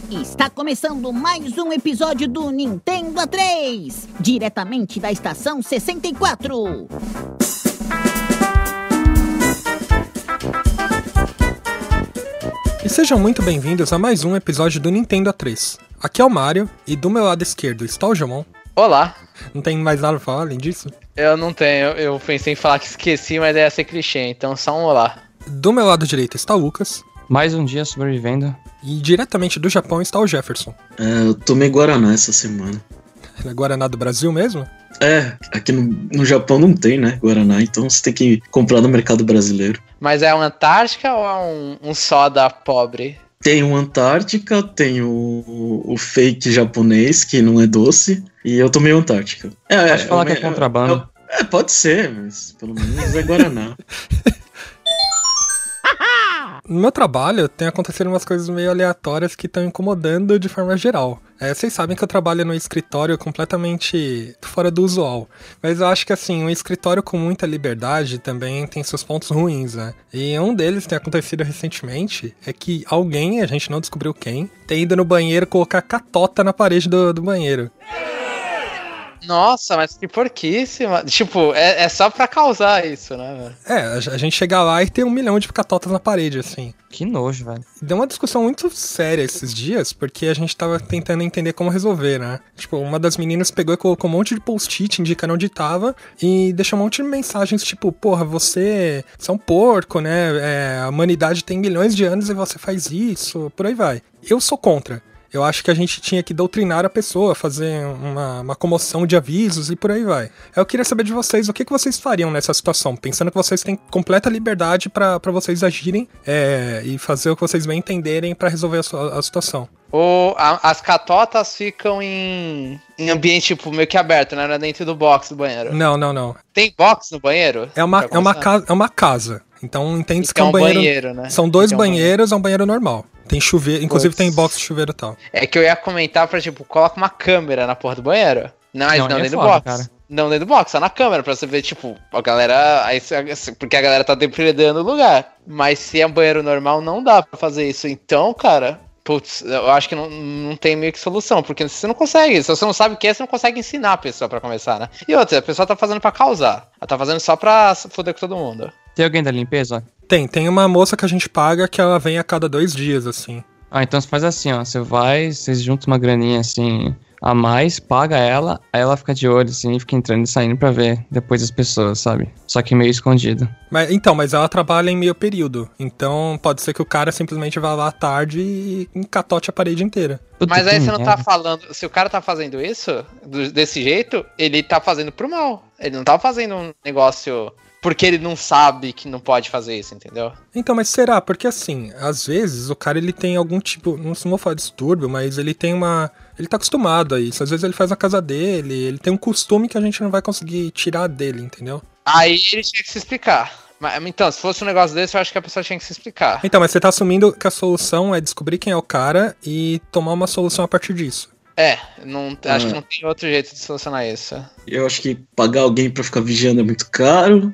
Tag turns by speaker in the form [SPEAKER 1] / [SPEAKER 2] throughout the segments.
[SPEAKER 1] Está começando mais um episódio do Nintendo A3, diretamente da estação 64.
[SPEAKER 2] E sejam muito bem-vindos a mais um episódio do Nintendo A3. Aqui é o Mario, e do meu lado esquerdo está o Jomon.
[SPEAKER 3] Olá.
[SPEAKER 2] Não tem mais nada pra falar além disso?
[SPEAKER 3] Eu não tenho, eu pensei em falar que esqueci, mas ia ser clichê, então só um olá.
[SPEAKER 2] Do meu lado direito está o Lucas.
[SPEAKER 4] Mais um dia sobrevivendo.
[SPEAKER 2] E diretamente do Japão está o Jefferson.
[SPEAKER 5] Eu tomei Guaraná essa semana.
[SPEAKER 2] É Guaraná do Brasil mesmo?
[SPEAKER 5] Aqui no Japão não tem, né, Guaraná, então você tem que comprar no mercado brasileiro.
[SPEAKER 3] Mas é uma Antártica ou é um soda pobre?
[SPEAKER 5] Tem o Antártica, tem o fake japonês, que não é doce, e eu tomei o Antártica.
[SPEAKER 4] Pode falar que é contrabando.
[SPEAKER 5] Pode ser, mas pelo menos é Guaraná.
[SPEAKER 2] No meu trabalho, tem acontecido umas coisas meio aleatórias que estão incomodando de forma geral. Vocês sabem que eu trabalho num escritório completamente fora do usual. Mas eu acho que, assim, um escritório com muita liberdade também tem seus pontos ruins, né? E um deles tem acontecido recentemente é que alguém, a gente não descobriu quem, tem ido no banheiro colocar catota na parede do banheiro.
[SPEAKER 3] Nossa, mas que porquíssima. Tipo, é só pra causar isso, né, velho?
[SPEAKER 2] A gente chega lá e tem 1 milhão de catotas na parede, assim.
[SPEAKER 4] Que nojo, velho.
[SPEAKER 2] Deu uma discussão muito séria esses dias, porque a gente tava tentando entender como resolver, né? Tipo, uma das meninas pegou e colocou um monte de post-it indicando onde tava e deixou um monte de mensagens, tipo, porra, você é um porco, né? A humanidade tem milhões de anos e você faz isso, por aí vai. Eu sou contra. Eu acho que a gente tinha que doutrinar a pessoa, fazer uma comoção de avisos e por aí vai. Eu queria saber de vocês, o que vocês fariam nessa situação? Pensando que vocês têm completa liberdade pra vocês agirem e fazer o que vocês bem entenderem pra resolver a situação.
[SPEAKER 3] As catotas ficam em ambiente, tipo, meio que aberto, né? Não é dentro do box do banheiro.
[SPEAKER 2] Não.
[SPEAKER 3] Tem box no banheiro?
[SPEAKER 2] É uma casa. Então entende-se que é um banheiro,
[SPEAKER 3] né?
[SPEAKER 2] São dois banheiros, é um banheiro normal. Tem chuveiro, inclusive tem box de chuveiro e tal. É
[SPEAKER 3] que eu ia comentar pra, tipo, coloca uma câmera na porra do banheiro. Não dentro do box. Cara. Não dentro do box, só na câmera, pra você ver, tipo, a galera... Porque a galera tá depredando o lugar. Mas se é um banheiro normal, não dá pra fazer isso. Então, cara... Putz, eu acho que não tem meio que solução, porque você não consegue, se você não sabe o que é, você não consegue ensinar a pessoa pra começar, né? E outra, a pessoa tá fazendo pra causar, ela tá fazendo só pra foder com todo mundo.
[SPEAKER 4] Tem alguém da limpeza?
[SPEAKER 2] Tem uma moça que a gente paga que ela vem a cada 2 dias, assim.
[SPEAKER 4] Então você faz assim, ó, vocês juntam uma graninha, assim, a mais, paga ela, aí ela fica de olho, assim, fica entrando e saindo pra ver depois as pessoas, sabe? Só que meio escondido.
[SPEAKER 2] Mas ela trabalha em meio período, então pode ser que o cara simplesmente vá lá à tarde e encatote a parede inteira.
[SPEAKER 3] Mas aí você não tá falando, se o cara tá fazendo isso, desse jeito, ele tá fazendo pro mal, ele não tá fazendo um negócio... Porque ele não sabe que não pode fazer isso, entendeu?
[SPEAKER 2] Então, mas será? Porque assim, às vezes o cara ele tem algum tipo, não vou falar de distúrbio, mas ele tem ele tá acostumado a isso. Às vezes ele faz na casa dele, ele tem um costume que a gente não vai conseguir tirar dele, entendeu?
[SPEAKER 3] Aí ele tinha que se explicar. Então, se fosse um negócio desse, eu acho que a pessoa tinha que se explicar.
[SPEAKER 2] Então, mas você tá assumindo que a solução é descobrir quem é o cara e tomar uma solução a partir disso.
[SPEAKER 3] Acho que não tem outro jeito de solucionar isso.
[SPEAKER 5] Eu acho que pagar alguém pra ficar vigiando é muito caro.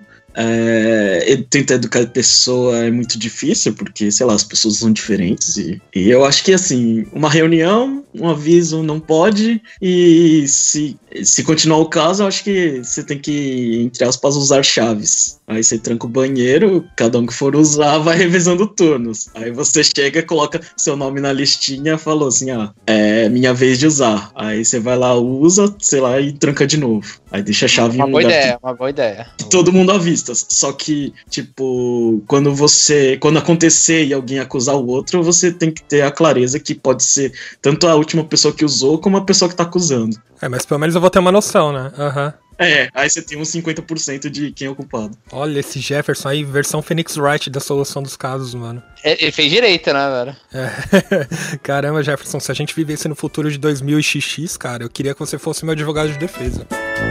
[SPEAKER 5] Tentar educar a pessoa é muito difícil, porque, sei lá, as pessoas são diferentes. E eu acho que, assim, uma reunião, um aviso não pode. E se continuar o caso, eu acho que você tem que, entre aspas, usar chaves. Aí você tranca o banheiro, cada um que for usar vai revezando turnos. Aí você chega, coloca seu nome na listinha, falou assim, é minha vez de usar. Aí você vai lá, usa, sei lá, e tranca de novo. Aí deixa a chave em um lugar
[SPEAKER 3] uma boa ideia.
[SPEAKER 5] Que todo mundo avista. Só que, tipo, quando acontecer e alguém acusar o outro, você tem que ter a clareza que pode ser tanto a última pessoa que usou, como a pessoa que tá acusando.
[SPEAKER 2] Mas pelo menos eu vou ter uma noção, né?
[SPEAKER 5] Aí você tem uns 50% de quem é o culpado.
[SPEAKER 2] Olha esse Jefferson aí, versão Phoenix Wright da solução dos casos, mano.
[SPEAKER 3] Ele fez direito, né, velho?
[SPEAKER 2] Caramba, Jefferson, se a gente vivesse no futuro de 2000 e XX, cara, eu queria que você fosse meu advogado de defesa.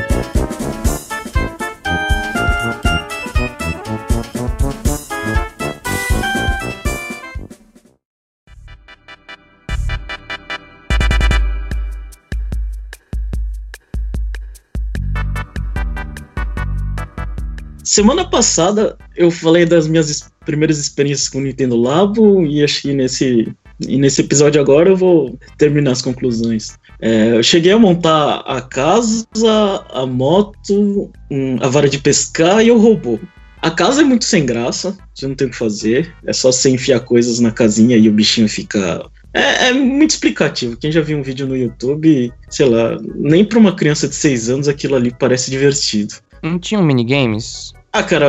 [SPEAKER 5] Semana passada eu falei das minhas primeiras experiências com o Nintendo Labo e acho que nesse E nesse episódio agora eu vou terminar as conclusões. Eu cheguei a montar a casa, a moto, a vara de pescar e o robô. A casa é muito sem graça, você não tem o que fazer. É só você enfiar coisas na casinha e o bichinho fica... É muito explicativo. Quem já viu um vídeo no YouTube, sei lá, nem pra uma criança de 6 anos aquilo ali parece divertido.
[SPEAKER 4] Não tinham minigames?
[SPEAKER 5] Cara,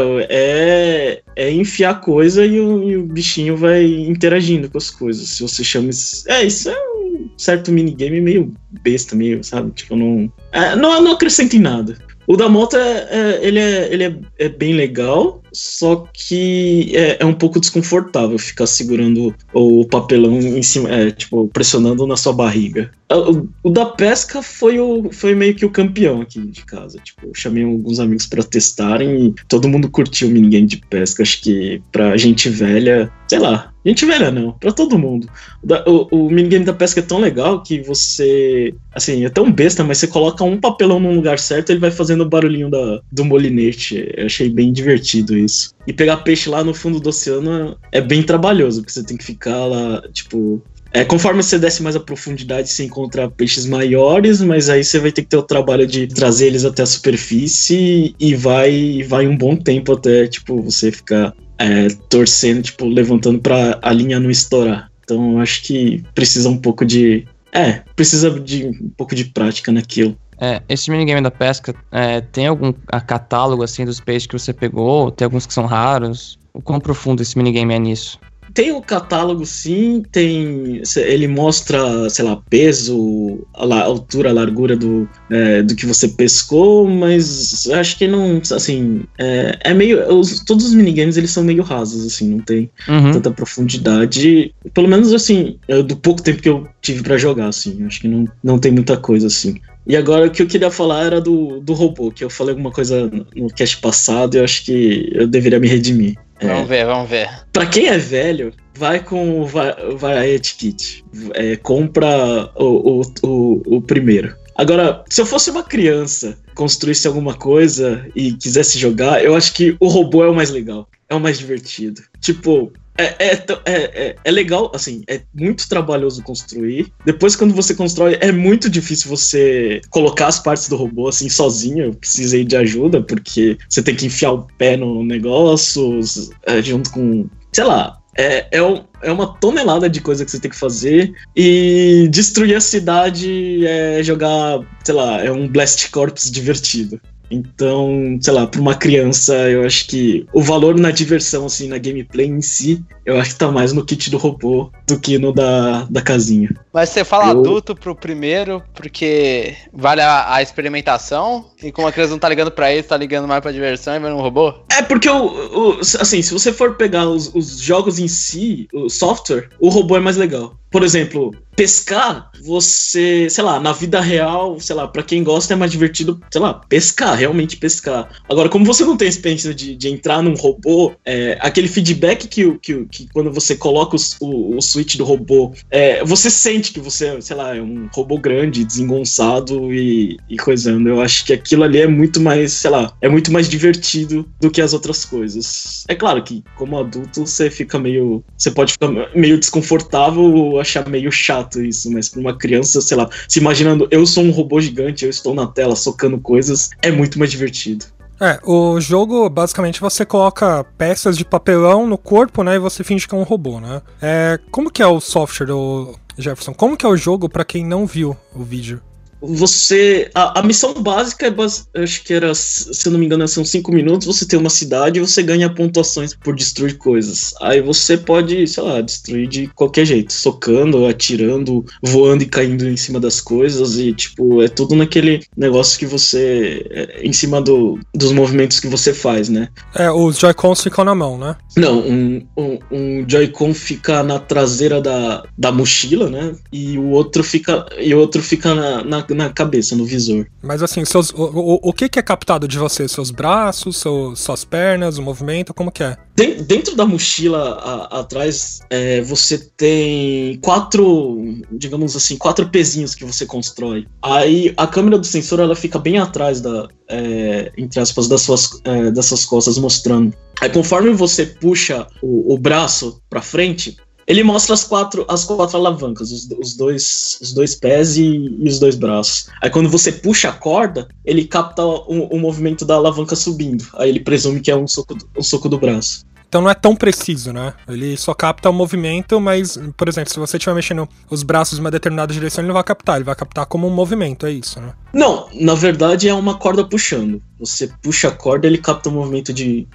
[SPEAKER 5] é enfiar coisa e o bichinho vai interagindo com as coisas. Se você chama isso... Isso é um certo minigame meio besta, meio, sabe? Tipo, não acrescenta em nada. O da moto, ele é bem legal, só que é um pouco desconfortável ficar segurando o papelão em cima, tipo, pressionando na sua barriga. O da pesca foi meio que o campeão aqui de casa. Tipo, eu chamei alguns amigos pra testarem e todo mundo curtiu o minigame de pesca. Acho que pra gente velha, sei lá, gente velha não, pra todo mundo. O minigame da pesca é tão legal que você, assim, é tão besta, mas você coloca um papelão num lugar certo, ele vai fazendo o barulhinho do molinete. Eu achei bem divertido isso. E pegar peixe lá no fundo do oceano é bem trabalhoso, porque você tem que ficar lá, tipo... conforme você desce mais a profundidade, você encontra peixes maiores, mas aí você vai ter que ter o trabalho de trazer eles até a superfície e vai um bom tempo até, tipo, você ficar torcendo, tipo, levantando pra a linha não estourar. Então eu acho que precisa um pouco de... precisa de um pouco de prática naquilo.
[SPEAKER 4] Esse minigame da pesca, tem algum catálogo, assim, dos peixes que você pegou? Tem alguns que são raros? O quão profundo esse minigame é nisso?
[SPEAKER 5] Tem o catálogo, sim, ele mostra, sei lá, peso, a altura, a largura do que você pescou, mas acho que não, assim, todos os minigames, eles são meio rasos, assim, não tem tanta profundidade, pelo menos, assim, do pouco tempo que eu tive pra jogar, assim, acho que não tem muita coisa, assim. E agora o que eu queria falar era do robô, que eu falei alguma coisa no cast passado e eu acho que eu deveria me redimir.
[SPEAKER 3] Vamos ver.
[SPEAKER 5] Pra quem é velho, vai com o Variety Kit. Compra o primeiro. Agora, se eu fosse uma criança, construísse alguma coisa e quisesse jogar, eu acho que o robô é o mais legal. É o mais divertido. Tipo... É legal, assim, é muito trabalhoso construir. Depois, quando você constrói, é muito difícil você colocar as partes do robô, assim, sozinho. Eu precisei de ajuda, porque você tem que enfiar o pé no negócio, junto com, sei lá, é uma tonelada de coisa que você tem que fazer. E destruir a cidade jogar, sei lá, é um Blast Corps divertido. Então, sei lá, pra uma criança, eu acho que o valor na diversão, assim, na gameplay em si, eu acho que tá mais no kit do robô do que no da casinha.
[SPEAKER 3] Mas você fala adulto pro primeiro, porque vale a experimentação, e como a criança não tá ligando pra ele, tá ligando mais pra diversão e vai no robô?
[SPEAKER 5] Porque, assim, se você for pegar os jogos em si, o software, o robô é mais legal. Por exemplo, pescar, você, sei lá, na vida real, sei lá, pra quem gosta é mais divertido, sei lá, pescar, realmente pescar. Agora, como você não tem a experiência de entrar num robô, aquele feedback que quando você coloca o switch do robô, você sente que você, sei lá, é um robô grande, desengonçado e coisando. Eu acho que aquilo ali é muito mais, sei lá, é muito mais divertido do que as outras coisas. É claro que, como adulto, você pode ficar meio desconfortável ou achar meio chato isso, mas pra uma criança, sei lá, se imaginando, eu sou um robô gigante, eu estou na tela socando coisas, é muito mais divertido.
[SPEAKER 2] O jogo, basicamente, você coloca peças de papelão no corpo, né, e você finge que é um robô, né? Como que é o software do Jefferson? Como que é o jogo pra quem não viu o vídeo?
[SPEAKER 5] A missão básica acho que era, se eu não me engano, são 5 minutos, você tem uma cidade e você ganha pontuações por destruir coisas. Aí você pode, sei lá, destruir de qualquer jeito, socando, atirando, voando e caindo em cima das coisas e, tipo, é tudo naquele negócio que você, em cima dos movimentos que você faz, né?
[SPEAKER 2] Os Joy-Cons ficam na mão, né?
[SPEAKER 5] Não, um Joy-Con fica na traseira da mochila, né? E o outro fica na cabeça, no visor.
[SPEAKER 2] Mas assim, o que é captado de você? Seus braços, suas pernas, o movimento, como que é?
[SPEAKER 5] Dentro da mochila atrás, você tem 4, digamos assim, 4 pezinhos que você constrói. Aí a câmera do sensor, ela fica bem atrás entre aspas, das suas costas, mostrando. Aí conforme você puxa o braço pra frente, Ele mostra as quatro alavancas, os dois pés e os dois braços. Aí quando você puxa a corda, ele capta o movimento da alavanca subindo. Aí ele presume que é um soco do braço.
[SPEAKER 2] Então não é tão preciso, né? Ele só capta o movimento, mas, por exemplo, se você estiver mexendo os braços em uma determinada direção, ele não vai captar. Ele vai captar como um movimento, é isso, né?
[SPEAKER 5] Não, na verdade é uma corda puxando. Você puxa a corda, ele capta o movimento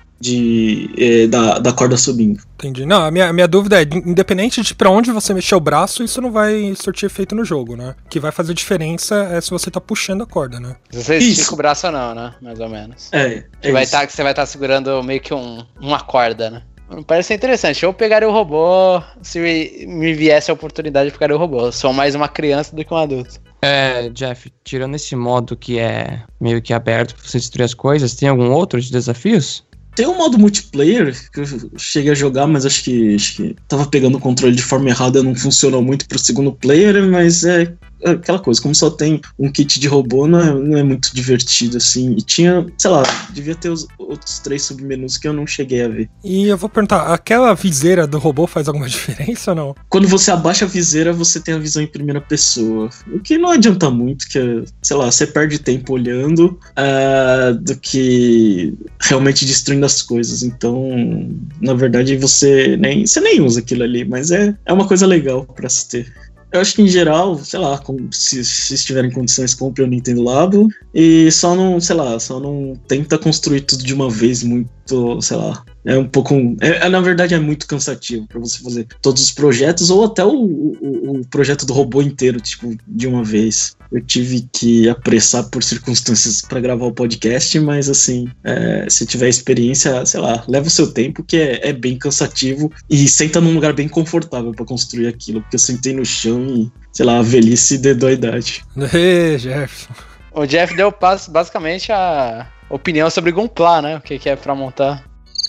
[SPEAKER 5] da corda subindo.
[SPEAKER 2] Entendi. Não, a minha dúvida é, independente de pra onde você mexer o braço, isso não vai surtir efeito no jogo, né? O que vai fazer diferença é se você tá puxando a corda, né?
[SPEAKER 3] Você estica o braço ou não, né? Mais ou menos. Que você vai estar segurando meio que uma corda, né? Parece ser interessante. Eu pegaria o robô, se me viesse a oportunidade de pegar o robô. Eu sou mais uma criança do que um adulto.
[SPEAKER 4] Jeff, tirando esse modo que é meio que aberto pra você destruir as coisas, tem algum outro de desafios?
[SPEAKER 5] Tem um modo multiplayer que eu cheguei a jogar, mas acho que tava pegando o controle de forma errada, não funcionou muito pro segundo player, mas é aquela coisa, como só tem um kit de robô, não é muito divertido, assim. E tinha, sei lá, devia ter os outros 3 submenus que eu não cheguei a ver.
[SPEAKER 2] E eu vou perguntar, aquela viseira do robô faz alguma diferença ou não?
[SPEAKER 5] Quando você abaixa a viseira, você tem a visão em primeira pessoa. O que não adianta muito, que, sei lá, você perde tempo olhando do que realmente destruindo as coisas. Então, na verdade, você nem usa aquilo ali, mas é uma coisa legal pra se ter. Eu acho que em geral, sei lá, se estiverem em condições, compre o Nintendo Labo e só não tenta construir tudo de uma vez muito, sei lá. É um pouco. Na verdade, é muito cansativo pra você fazer todos os projetos ou até o projeto do robô inteiro, tipo, de uma vez. Eu tive que apressar por circunstâncias pra gravar o podcast, mas assim, se tiver experiência, sei lá, leva o seu tempo, que é bem cansativo e senta num lugar bem confortável pra construir aquilo, porque eu sentei no chão e, sei lá, a velhice dedou a idade.
[SPEAKER 2] Jefferson.
[SPEAKER 3] O Jeff deu basicamente a opinião sobre Gunpla, né? O que é pra montar.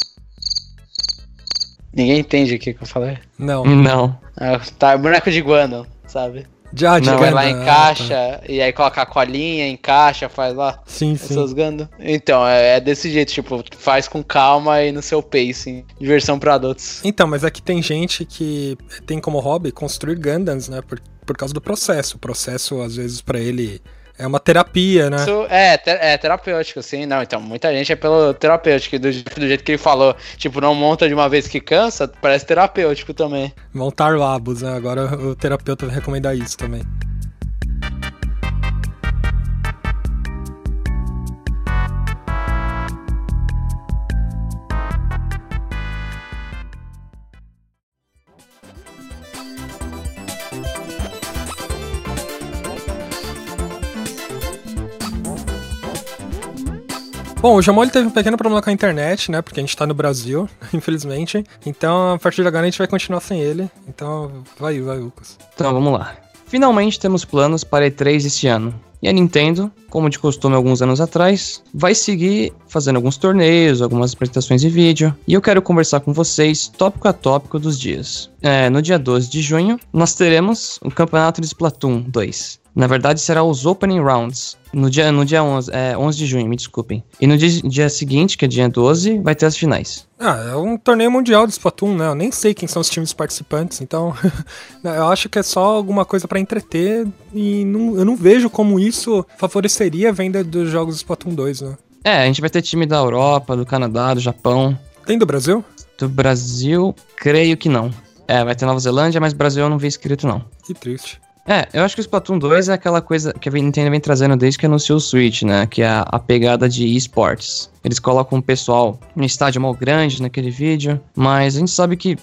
[SPEAKER 3] Ninguém entende o que eu falei?
[SPEAKER 2] Não.
[SPEAKER 3] Tá, boneco de Gundam, sabe? Vai lá, encaixa, e aí coloca a colinha, encaixa, faz lá.
[SPEAKER 2] Sim.
[SPEAKER 3] Seus Gundam. Então, é desse jeito, tipo, faz com calma e no seu pacing. Diversão pra adultos.
[SPEAKER 2] Então, mas aqui tem gente que tem como hobby construir Gundams, né? Por causa do processo. O processo, às vezes, pra ele... É uma terapia, né?
[SPEAKER 3] Isso é terapêutico, sim. Não, então, muita gente é pelo terapêutico. Do jeito que ele falou, tipo, não monta de uma vez que cansa, parece terapêutico também.
[SPEAKER 2] Montar labos, né? Agora o terapeuta vai recomendar isso também. Bom, o Jamon teve um pequeno problema com a internet, né? Porque a gente tá no Brasil, infelizmente. Então, a partir de agora, a gente vai continuar sem ele. Então, vai, Lucas.
[SPEAKER 4] Então, vamos lá. Finalmente temos planos para E3 este ano. E a Nintendo, como de costume alguns anos atrás, vai seguir fazendo alguns torneios, algumas apresentações de vídeo. E eu quero conversar com vocês tópico a tópico dos dias. No dia 12 de junho, nós teremos o campeonato de Splatoon 2. Na verdade, será os Opening Rounds. No dia 11 de junho, me desculpem. E no dia seguinte, que é dia 12, vai ter as finais.
[SPEAKER 2] É um torneio mundial de Splatoon, né? Eu nem sei quem são os times participantes, então eu acho que é só alguma coisa pra entreter e eu não vejo como isso favoreceria a venda dos jogos de Splatoon 2, né?
[SPEAKER 4] A gente vai ter time da Europa, do Canadá, do Japão.
[SPEAKER 2] Tem do Brasil?
[SPEAKER 4] Do Brasil, creio que não. Vai ter Nova Zelândia, mas Brasil eu não vi escrito, não.
[SPEAKER 2] Que triste.
[SPEAKER 4] Eu acho que o Splatoon 2 é aquela coisa que a Nintendo vem trazendo desde que anunciou o Switch, né? Que é a pegada de esportes. Eles colocam o pessoal no estádio mal grande naquele vídeo, mas a gente sabe que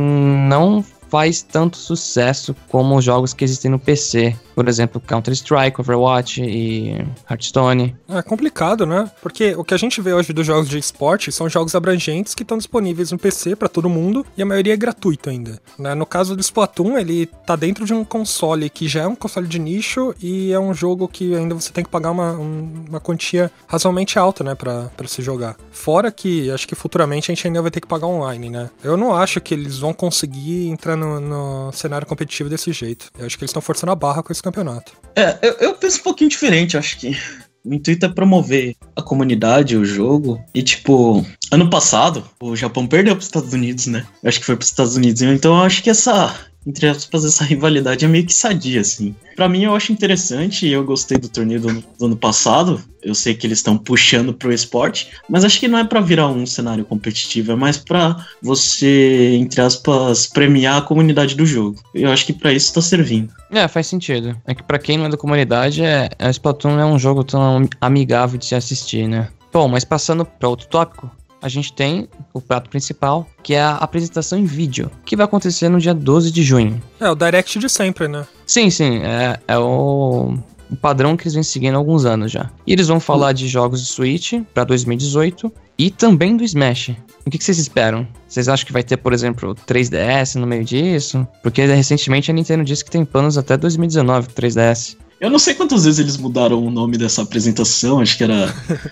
[SPEAKER 4] não faz tanto sucesso como os jogos que existem no PC. Por exemplo, Counter-Strike, Overwatch e Hearthstone.
[SPEAKER 2] É complicado, né? Porque o que a gente vê hoje dos jogos de esporte são jogos abrangentes que estão disponíveis no PC pra todo mundo e a maioria é gratuito ainda. No caso do Splatoon, ele tá dentro de um console que já é um console de nicho e é um jogo que ainda você tem que pagar uma quantia razoavelmente alta, né, pra se jogar. Fora que, acho que futuramente a gente ainda vai ter que pagar online, né? Eu não acho que eles vão conseguir entrar no cenário competitivo desse jeito. Eu acho que eles estão forçando a barra com esse campeonato.
[SPEAKER 5] Eu penso um pouquinho diferente, acho que O intuito é promover a comunidade, o jogo. E, tipo, ano passado, o Japão perdeu pros Estados Unidos, né? Eu acho que foi pros Estados Unidos. Então eu acho que entre aspas, essa rivalidade é meio que sadia, assim. Pra mim, eu acho interessante e eu gostei do torneio do ano passado. Eu sei que eles estão puxando pro esporte, mas acho que não é pra virar um cenário competitivo, é mais pra você, entre aspas, premiar a comunidade do jogo. Eu acho que pra isso tá servindo.
[SPEAKER 4] Faz sentido. É que pra quem não é da comunidade, a Splatoon é um jogo tão amigável de se assistir, né? Bom, mas passando pra outro tópico, a gente tem o prato principal, que é a apresentação em vídeo, que vai acontecer no dia 12 de junho.
[SPEAKER 2] É o Direct de sempre, né?
[SPEAKER 4] Sim, é o padrão que eles vêm seguindo há alguns anos já. E eles vão falar de jogos de Switch pra 2018 e também do Smash. O que vocês esperam? Vocês acham que vai ter, por exemplo, 3DS no meio disso? Porque recentemente a Nintendo disse que tem planos até 2019 pro 3DS.
[SPEAKER 5] Eu não sei quantas vezes eles mudaram o nome dessa apresentação, acho que era...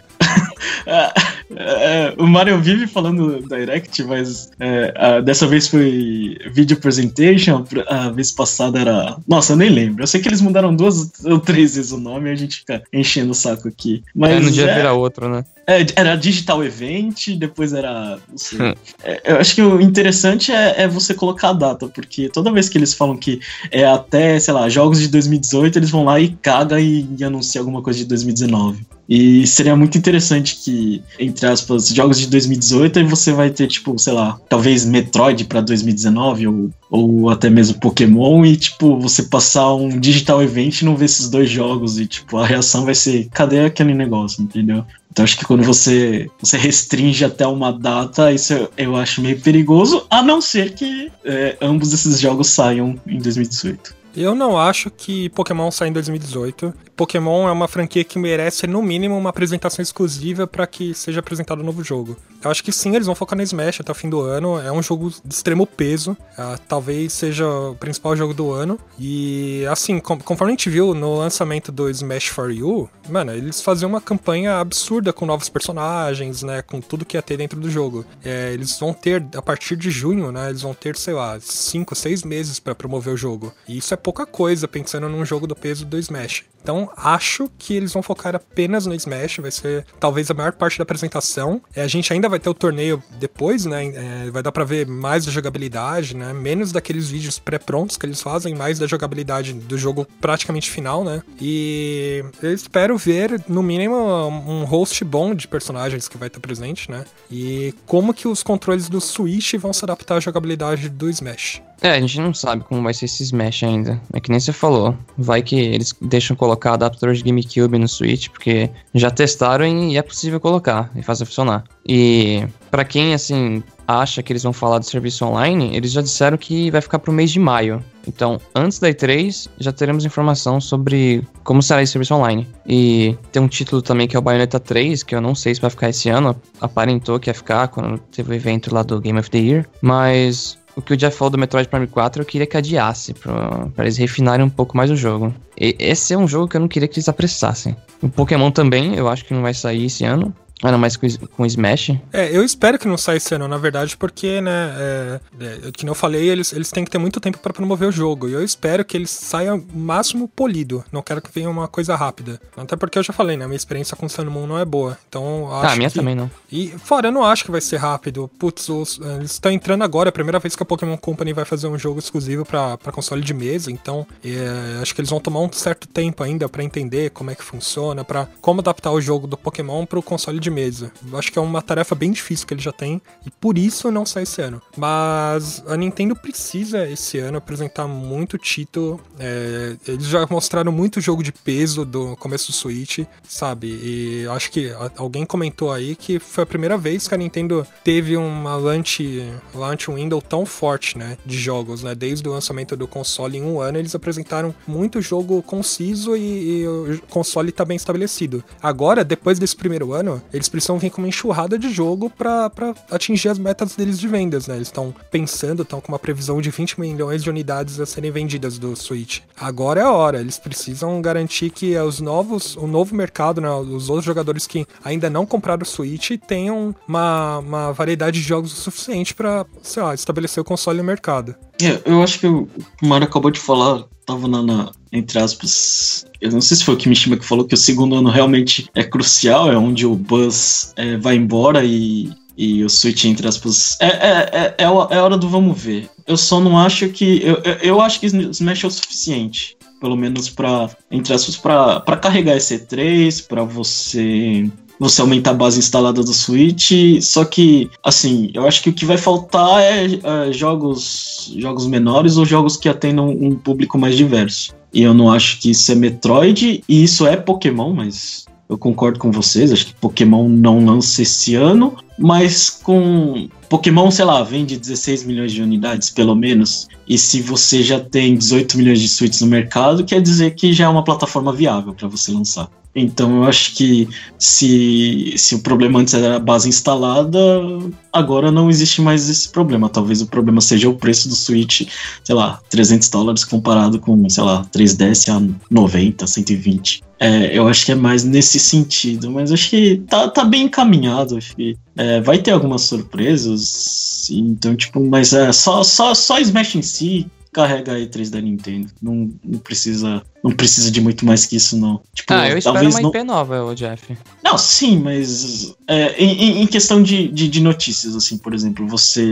[SPEAKER 5] o Mario vive falando Direct, mas dessa vez foi Video Presentation, a vez passada era... Nossa, eu nem lembro. Eu sei que eles mudaram 2 ou 3 vezes o nome e a gente fica enchendo o saco aqui. Mas
[SPEAKER 4] no dia vira outro, né?
[SPEAKER 5] Era Digital Event, depois era... Não sei. Eu acho que o interessante é você colocar a data, porque toda vez que eles falam que é até, sei lá, jogos de 2018, eles vão lá e cagam e anunciam alguma coisa de 2019. E seria muito interessante que, entre aspas, jogos de 2018, aí você vai ter, tipo, sei lá, talvez Metroid pra 2019 ou até mesmo Pokémon e, tipo, você passar um Digital Event e não ver esses 2 jogos e, tipo, a reação vai ser, cadê aquele negócio, entendeu? Então acho que quando você restringe até uma data, isso eu acho meio perigoso, a não ser que ambos esses jogos saiam em 2018.
[SPEAKER 2] Eu não acho que Pokémon sai em 2018. Pokémon é uma franquia que merece, no mínimo, uma apresentação exclusiva para que seja apresentado um novo jogo. Eu acho que sim, eles vão focar no Smash até o fim do ano. É um jogo de extremo peso. Talvez seja o principal jogo do ano. E, assim, conforme a gente viu no lançamento do Smash for You, mano, eles faziam uma campanha absurda com novos personagens, né? Com tudo que ia ter dentro do jogo. Eles vão ter, a partir de junho, né? Eles vão ter, sei lá, 5, 6 meses para promover o jogo. E isso é pouca coisa, pensando num jogo do peso do Smash. Então, acho que eles vão focar apenas no Smash, vai ser talvez a maior parte da apresentação. A gente ainda vai ter o torneio depois, né? Vai dar pra ver mais da jogabilidade, né? Menos daqueles vídeos pré-prontos que eles fazem, mais da jogabilidade do jogo praticamente final, né? E eu espero ver, no mínimo, um host bom de personagens que vai estar presente, né? E como que os controles do Switch vão se adaptar à jogabilidade do Smash.
[SPEAKER 4] A gente não sabe como vai ser esse Smash ainda. É que nem você falou. Vai que eles deixam colocar adaptador de GameCube no Switch, porque já testaram e é possível colocar e fazer funcionar. E pra quem, assim, acha que eles vão falar do serviço online, eles já disseram que vai ficar pro mês de maio. Então, antes da E3, já teremos informação sobre como será esse serviço online. E tem um título também que é o Bayonetta 3, que eu não sei se vai ficar esse ano. Aparentou que ia ficar quando teve o evento lá do Game of the Year. Mas... o que o Jeff falou do Metroid Prime 4, eu queria que adiasse pra eles refinarem um pouco mais o jogo. E esse é um jogo que eu não queria que eles apressassem. O Pokémon também, eu acho que não vai sair esse ano. Ainda mais com Smash.
[SPEAKER 2] Eu espero que não saia esse ano, na verdade, porque, né, que eu falei, eles têm que ter muito tempo pra promover o jogo. E eu espero que ele saia o máximo polido. Não quero que venha uma coisa rápida. Até porque eu já falei, né, minha experiência com o Sun Moon não é boa. Então, eu acho
[SPEAKER 4] a minha também não.
[SPEAKER 2] E fora, eu não acho que vai ser rápido. Putz, eles estão entrando agora, é a primeira vez que a Pokémon Company vai fazer um jogo exclusivo pra console de mesa. Então, acho que eles vão tomar um certo tempo ainda pra entender como é que funciona, pra como adaptar o jogo do Pokémon pro console de mesa. Eu acho que é uma tarefa bem difícil que ele já tem e por isso não sai esse ano. Mas a Nintendo precisa esse ano apresentar muito título. Eles já mostraram muito jogo de peso do começo do Switch, sabe? E acho que alguém comentou aí que foi a primeira vez que a Nintendo teve uma launch window tão forte, né, de jogos, né? Desde o lançamento do console em um ano, eles apresentaram muito jogo conciso e o console tá bem estabelecido. Agora, depois desse primeiro ano, eles precisam vir com uma enxurrada de jogo pra atingir as metas deles de vendas, né? Eles estão com uma previsão de 20 milhões de unidades a serem vendidas do Switch. Agora é a hora, eles precisam garantir que o novo mercado, né, os outros jogadores que ainda não compraram o Switch tenham uma variedade de jogos o suficiente pra, sei lá, estabelecer o console no mercado.
[SPEAKER 5] Eu acho que o Mario acabou de falar tava entre aspas, eu não sei se foi o Kimishima que falou que o segundo ano realmente é crucial, é onde o Buzz vai embora e o Switch, entre aspas, é hora do vamos ver. Eu só não acho que... Eu acho que Smash é o suficiente, pelo menos pra, entre aspas, pra carregar esse E3, pra você aumentar a base instalada do Switch, só que, assim, eu acho que o que vai faltar é jogos menores ou jogos que atendam um público mais diverso. E eu não acho que isso é Metroid, e isso é Pokémon, mas eu concordo com vocês, acho que Pokémon não lança esse ano, mas com Pokémon, sei lá, vende 16 milhões de unidades, pelo menos, e se você já tem 18 milhões de Switches no mercado, quer dizer que já é uma plataforma viável para você lançar. Então eu acho que se o problema antes era a base instalada, agora não existe mais esse problema. Talvez o problema seja o preço do Switch, sei lá, $300 comparado com, sei lá, 3DS a 90, 120. Eu acho que é mais nesse sentido, mas acho que tá bem encaminhado. Acho que vai ter algumas surpresas, então, tipo, mas só Smash em si carrega a E3 da Nintendo. Não precisa de muito mais que isso, não. Tipo,
[SPEAKER 4] eu espero uma IP nova, Jeff.
[SPEAKER 5] Não, sim, mas em questão de notícias, assim, por exemplo,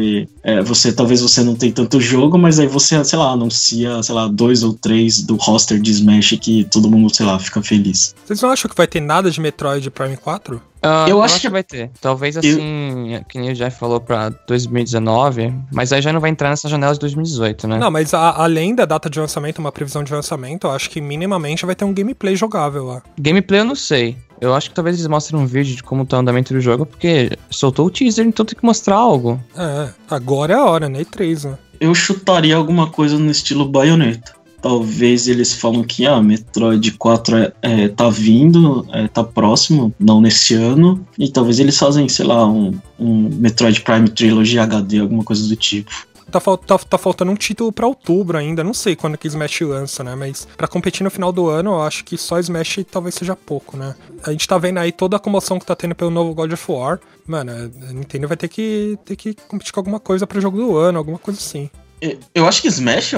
[SPEAKER 5] talvez você não tenha tanto jogo, mas aí você, sei lá, anuncia, sei lá, 2 ou 3 do roster de Smash que todo mundo, sei lá, fica feliz.
[SPEAKER 2] Vocês não acham que vai ter nada de Metroid Prime 4?
[SPEAKER 4] Eu acho que vai ter. Talvez assim, que nem o Jeff falou pra 2019, mas aí já não vai entrar nessa janela de 2018, né?
[SPEAKER 2] Não, mas além da data de lançamento, uma previsão de lançamento, eu acho que minimamente vai ter um gameplay jogável lá.
[SPEAKER 4] Gameplay eu não sei. Eu acho que talvez eles mostrem um vídeo de como tá o andamento do jogo, porque soltou o teaser, então tem que mostrar algo.
[SPEAKER 2] Agora é a hora, né? E3, né?
[SPEAKER 5] Eu chutaria alguma coisa no estilo Bayonetta. Talvez eles falam que Metroid 4 tá vindo, tá próximo, não nesse ano. E talvez eles fazem, sei lá, um Metroid Prime Trilogy HD, alguma coisa do tipo.
[SPEAKER 2] Tá faltando um título pra outubro ainda, não sei quando que Smash lança, né? Mas pra competir no final do ano, eu acho que só Smash talvez seja pouco, né? A gente tá vendo aí toda a comoção que tá tendo pelo novo God of War. Mano, a Nintendo vai ter que competir com alguma coisa pro jogo do ano, alguma coisa assim.
[SPEAKER 5] Eu acho que Smash é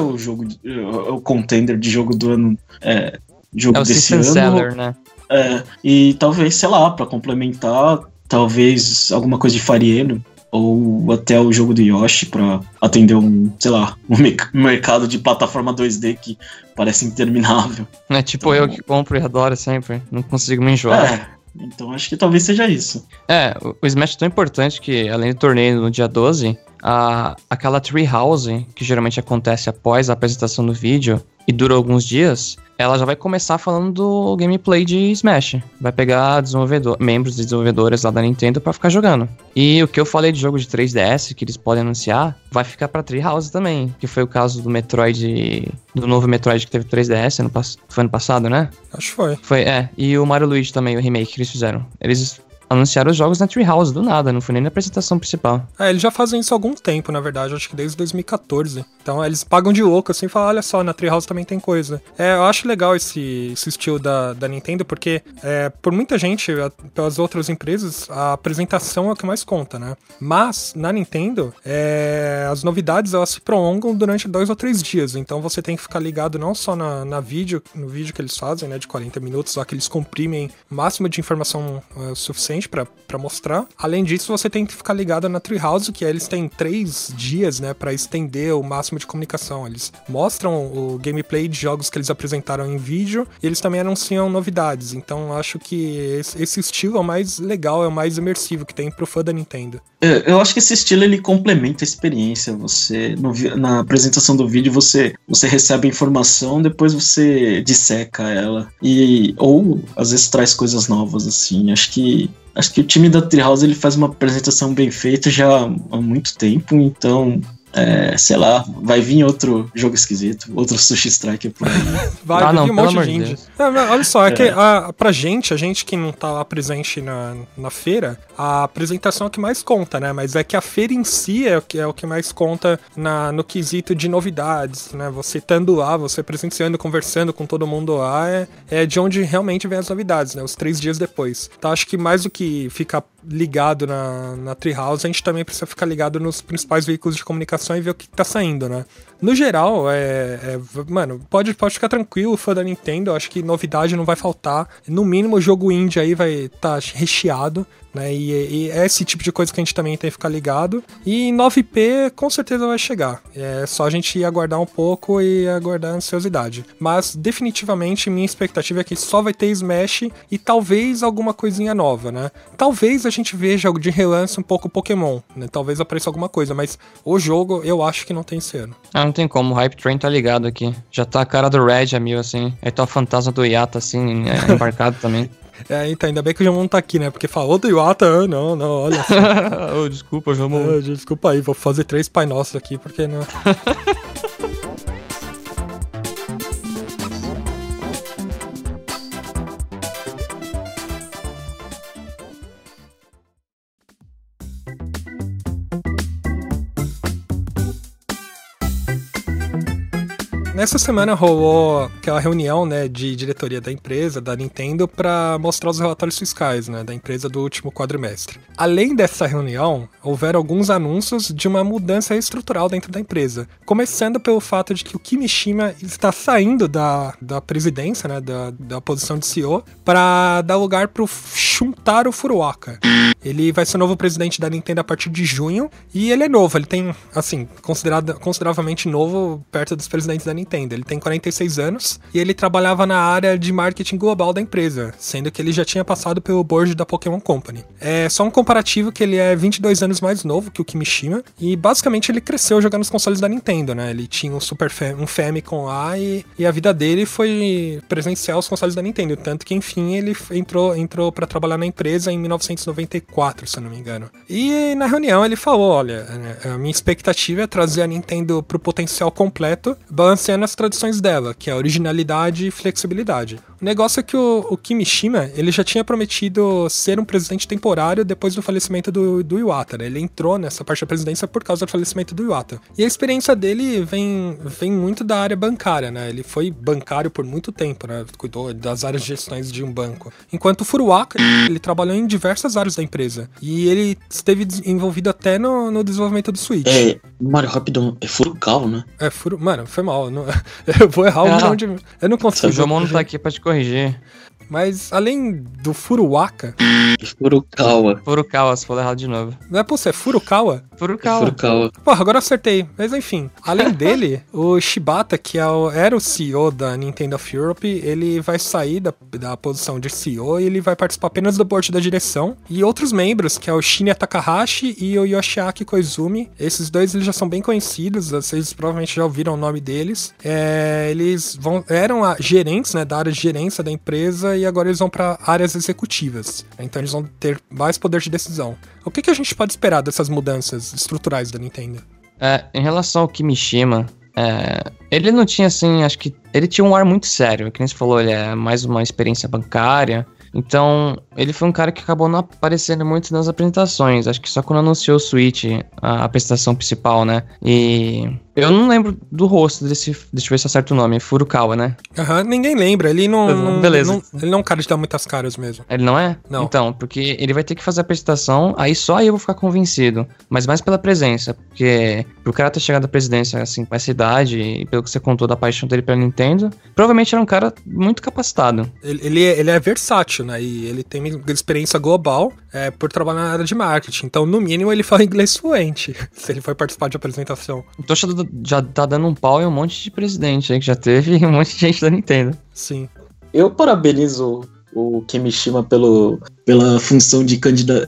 [SPEAKER 5] o contender de jogo do ano, jogo desse ano.
[SPEAKER 4] Seller, né?
[SPEAKER 5] E talvez, sei lá, pra complementar, talvez alguma coisa de Fire Emblem, ou até o jogo do Yoshi pra atender um mercado de plataforma 2D que parece interminável.
[SPEAKER 4] É tipo então, eu que compro e adoro sempre, não consigo me enjoar.
[SPEAKER 5] Então acho que talvez seja isso.
[SPEAKER 4] O Smash é tão importante que, além do torneio no dia 12, aquela Treehouse, que geralmente acontece após a apresentação do vídeo e dura alguns dias, ela já vai começar falando do gameplay de Smash. Vai pegar membros de desenvolvedores lá da Nintendo pra ficar jogando. E o que eu falei de jogo de 3DS, que eles podem anunciar, vai ficar pra Treehouse também, que foi o caso do Metroid, do novo Metroid que teve 3DS, foi ano passado, né?
[SPEAKER 2] Acho que
[SPEAKER 4] foi. E o Mario Luigi também, o remake que eles fizeram. Eles anunciaram os jogos na Treehouse do nada, não foi nem na apresentação principal.
[SPEAKER 2] Eles já fazem isso há algum tempo, na verdade, acho que desde 2014. Então eles pagam de louco, assim, e falam, olha só, na Treehouse também tem coisa. Eu acho legal esse estilo da Nintendo, porque por muita gente, pelas outras empresas, a apresentação é o que mais conta, né? Mas, na Nintendo, as novidades, elas se prolongam durante 2 ou 3 dias, então você tem que ficar ligado não só no vídeo que eles fazem, né, de 40 minutos, lá que eles comprimem o máximo de informação suficiente pra mostrar. Além disso, você tem que ficar ligado na Treehouse, que eles têm 3 dias, né, pra estender o máximo de comunicação. Eles mostram o gameplay de jogos que eles apresentaram em vídeo e eles também anunciam novidades. Então, acho que esse estilo é o mais legal, é o mais imersivo que tem pro fã da Nintendo.
[SPEAKER 5] Eu acho que esse estilo, ele complementa a experiência. Você, na apresentação do vídeo, você recebe a informação, depois você disseca ela. Ou, às vezes, traz coisas novas, assim. Acho que o time da Treehouse, ele faz uma apresentação bem feita já há muito tempo, então... sei lá, vai vir outro jogo esquisito, outro Sushi Striker por aí.
[SPEAKER 2] Vai vir um monte de indie. Olha só, pra gente, a gente que não tá lá presente na feira, a apresentação é o que mais conta, né? Mas é que a feira em si é o que mais conta no quesito de novidades, né? Você estando lá, você presenciando, conversando com todo mundo lá, é de onde realmente vem as novidades, né? Os 3 dias depois. Então acho que mais do que ficar ligado na Treehouse, a gente também precisa ficar ligado nos principais veículos de comunicação e ver o que tá saindo, né? No geral, mano, pode ficar tranquilo, fã da Nintendo, eu acho que novidade não vai faltar. No mínimo, o jogo indie aí vai estar recheado, né? E é esse tipo de coisa que a gente também tem que ficar ligado. E 9P com certeza vai chegar. É só a gente aguardar um pouco e aguardar a ansiosidade. Mas definitivamente minha expectativa é que só vai ter Smash e talvez alguma coisinha nova, né? Talvez a gente veja de relance um pouco Pokémon, né? Talvez apareça alguma coisa, mas o jogo eu acho que não tem esse ano.
[SPEAKER 4] Não tem como, o Hype Train tá ligado aqui. Já tá a cara do Red a mil, assim. Aí tá o fantasma do Iwata, assim, embarcado também.
[SPEAKER 2] Então, ainda bem que o João não tá aqui, né? Porque falou do Iwata, não, olha só.
[SPEAKER 4] Desculpa, João.
[SPEAKER 2] Desculpa aí, vou fazer 3 Pai Nossos aqui, porque não... Nessa semana rolou aquela reunião, né, de diretoria da empresa, da Nintendo, para mostrar os relatórios fiscais, né, da empresa do último quadrimestre. Além dessa reunião, houveram alguns anúncios de uma mudança estrutural dentro da empresa, começando pelo fato de que o Kimishima está saindo da presidência, né, da posição de CEO, para dar lugar para o Shuntaro Furuoka. Ele vai ser o novo presidente da Nintendo a partir de junho, e ele é novo, ele tem, assim, consideravelmente novo perto dos presidentes da Nintendo. Ele tem 46 anos e ele trabalhava na área de marketing global da empresa, sendo que ele já tinha passado pelo board da Pokémon Company. É só um comparativo que ele é 22 anos mais novo que o Kimishima e basicamente ele cresceu jogando os consoles da Nintendo, né? Ele tinha um Famicom lá e a vida dele foi presenciar os consoles da Nintendo, tanto que enfim ele entrou para trabalhar na empresa em 1994, se eu não me engano. E na reunião ele falou, olha, a minha expectativa é trazer a Nintendo pro potencial completo, balanceando as tradições dela, que é originalidade e flexibilidade. O negócio é que o Kimishima, ele já tinha prometido ser um presidente temporário depois do falecimento do Iwata, né? Ele entrou nessa parte da presidência por causa do falecimento do Iwata. E a experiência dele vem muito da área bancária, né? Ele foi bancário por muito tempo, né? Cuidou das áreas de gestões de um banco. Enquanto o Furuoka, ele trabalhou em diversas áreas da empresa. E ele esteve envolvido até no desenvolvimento do Switch.
[SPEAKER 5] Mário, rapidão, é Furukawa, né?
[SPEAKER 2] Mano, foi mal. Eu vou errar um nome de... Eu não consigo.
[SPEAKER 4] O João não tá aqui pra te corrigir.
[SPEAKER 2] Mas além do Furuoka...
[SPEAKER 5] Furukawa,
[SPEAKER 4] se for errado de novo.
[SPEAKER 2] Não é possível, é Furukawa?
[SPEAKER 4] Furukawa.
[SPEAKER 2] Porra, agora eu acertei. Mas enfim, além dele, o Shibata, que era o CEO da Nintendo of Europe, ele vai sair da posição de CEO e ele vai participar apenas do board da direção. E outros membros, que é o Shinya Takahashi e o Yoshiaki Koizumi, esses dois eles já são bem conhecidos, vocês provavelmente já ouviram o nome deles. Eles eram gerentes, né, da área de gerência da empresa e agora eles vão para áreas executivas. Então eles vão ter mais poder de decisão. O que a gente pode esperar dessas mudanças estruturais da Nintendo?
[SPEAKER 4] Em relação ao Kimishima, ele não tinha assim, acho que ele tinha um ar muito sério, que nem você falou, ele é mais uma experiência bancária. Então, ele foi um cara que acabou não aparecendo muito nas apresentações. Acho que só quando anunciou o Switch, a apresentação principal, né? E eu não lembro do rosto desse... Deixa eu ver se acerta o nome. Furukawa, né?
[SPEAKER 2] Ninguém lembra. Ele não...
[SPEAKER 4] Beleza.
[SPEAKER 2] Ele não é um cara de dar muitas caras mesmo.
[SPEAKER 4] Ele não é?
[SPEAKER 2] Não.
[SPEAKER 4] Então, porque ele vai ter que fazer a apresentação, aí só aí eu vou ficar convencido. Mas mais pela presença, porque pro cara ter chegado à presidência, assim, com essa idade, e pelo que você contou da paixão dele pela Nintendo, provavelmente era um cara muito capacitado.
[SPEAKER 2] Ele é versátil, né? E ele tem experiência global por trabalhar na área de marketing. Então, no mínimo, ele fala inglês fluente, se ele for participar de apresentação.
[SPEAKER 4] Então já tá dando um pau em um monte de presidente aí, que já teve um monte de gente da Nintendo.
[SPEAKER 2] Sim.
[SPEAKER 5] Eu parabenizo o Kimishima pela função de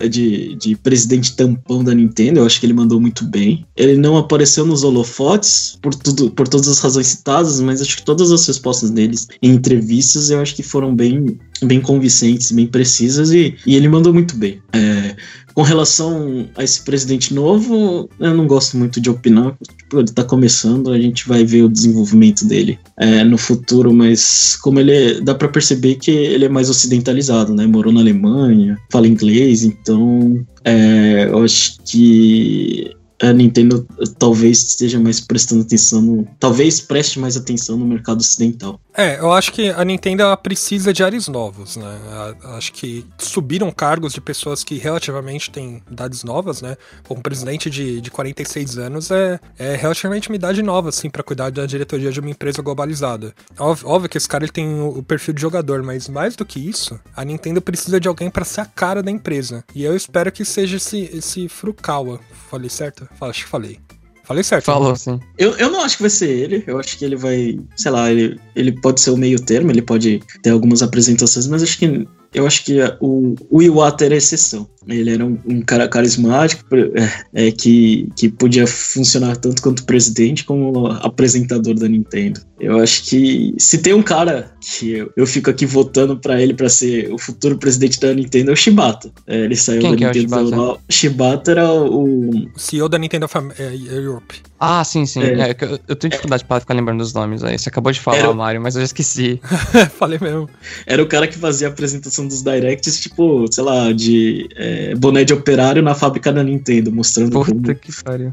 [SPEAKER 5] presidente tampão da Nintendo. Eu acho que ele mandou muito bem. Ele não apareceu nos holofotes por todas as razões citadas, mas acho que todas as respostas deles em entrevistas eu acho que foram bem convincentes, bem precisas e ele mandou muito bem. Com relação a esse presidente novo, eu não gosto muito de opinar. Tipo, ele tá começando, a gente vai ver o desenvolvimento dele no futuro, mas como dá pra perceber que ele é mais ocidentalizado, né? Morou na Alemanha, fala inglês, então eu acho que a Nintendo talvez esteja mais prestando atenção talvez preste mais atenção no mercado ocidental.
[SPEAKER 2] Eu acho que a Nintendo precisa de ares novos, né? Acho que subiram cargos de pessoas que relativamente têm idades novas, né? Um presidente de 46 anos é relativamente uma idade nova, assim, pra cuidar da diretoria de uma empresa globalizada. Óbvio que esse cara ele tem o perfil de jogador, mas mais do que isso, a Nintendo precisa de alguém pra ser a cara da empresa. E eu espero que seja esse Furukawa. Falei certo? Acho que falei. Falei certo.
[SPEAKER 4] Falou,
[SPEAKER 2] né?
[SPEAKER 4] sim.
[SPEAKER 5] Eu não acho que vai ser ele. Eu acho que ele vai, sei lá, ele pode ser o meio termo, ele pode ter algumas apresentações, mas eu acho que o Iwata era exceção. Ele era um cara carismático, que podia funcionar tanto quanto presidente como apresentador da Nintendo. Eu acho que se tem um cara que eu fico aqui votando pra ele pra ser o futuro presidente da Nintendo, é o Shibata. Ele saiu
[SPEAKER 4] Quem
[SPEAKER 5] da
[SPEAKER 4] que
[SPEAKER 5] Nintendo.
[SPEAKER 4] é o Shibata?
[SPEAKER 5] Shibata era o
[SPEAKER 2] CEO da Nintendo Europe.
[SPEAKER 4] Ah, sim. Eu tenho dificuldade pra ficar lembrando dos nomes aí. Você acabou de falar, Mário, mas eu já esqueci.
[SPEAKER 2] Falei mesmo.
[SPEAKER 5] Era o cara que fazia a apresentação dos Directs, tipo, sei lá, de boné de operário na fábrica da Nintendo, mostrando
[SPEAKER 4] Puta que pariu.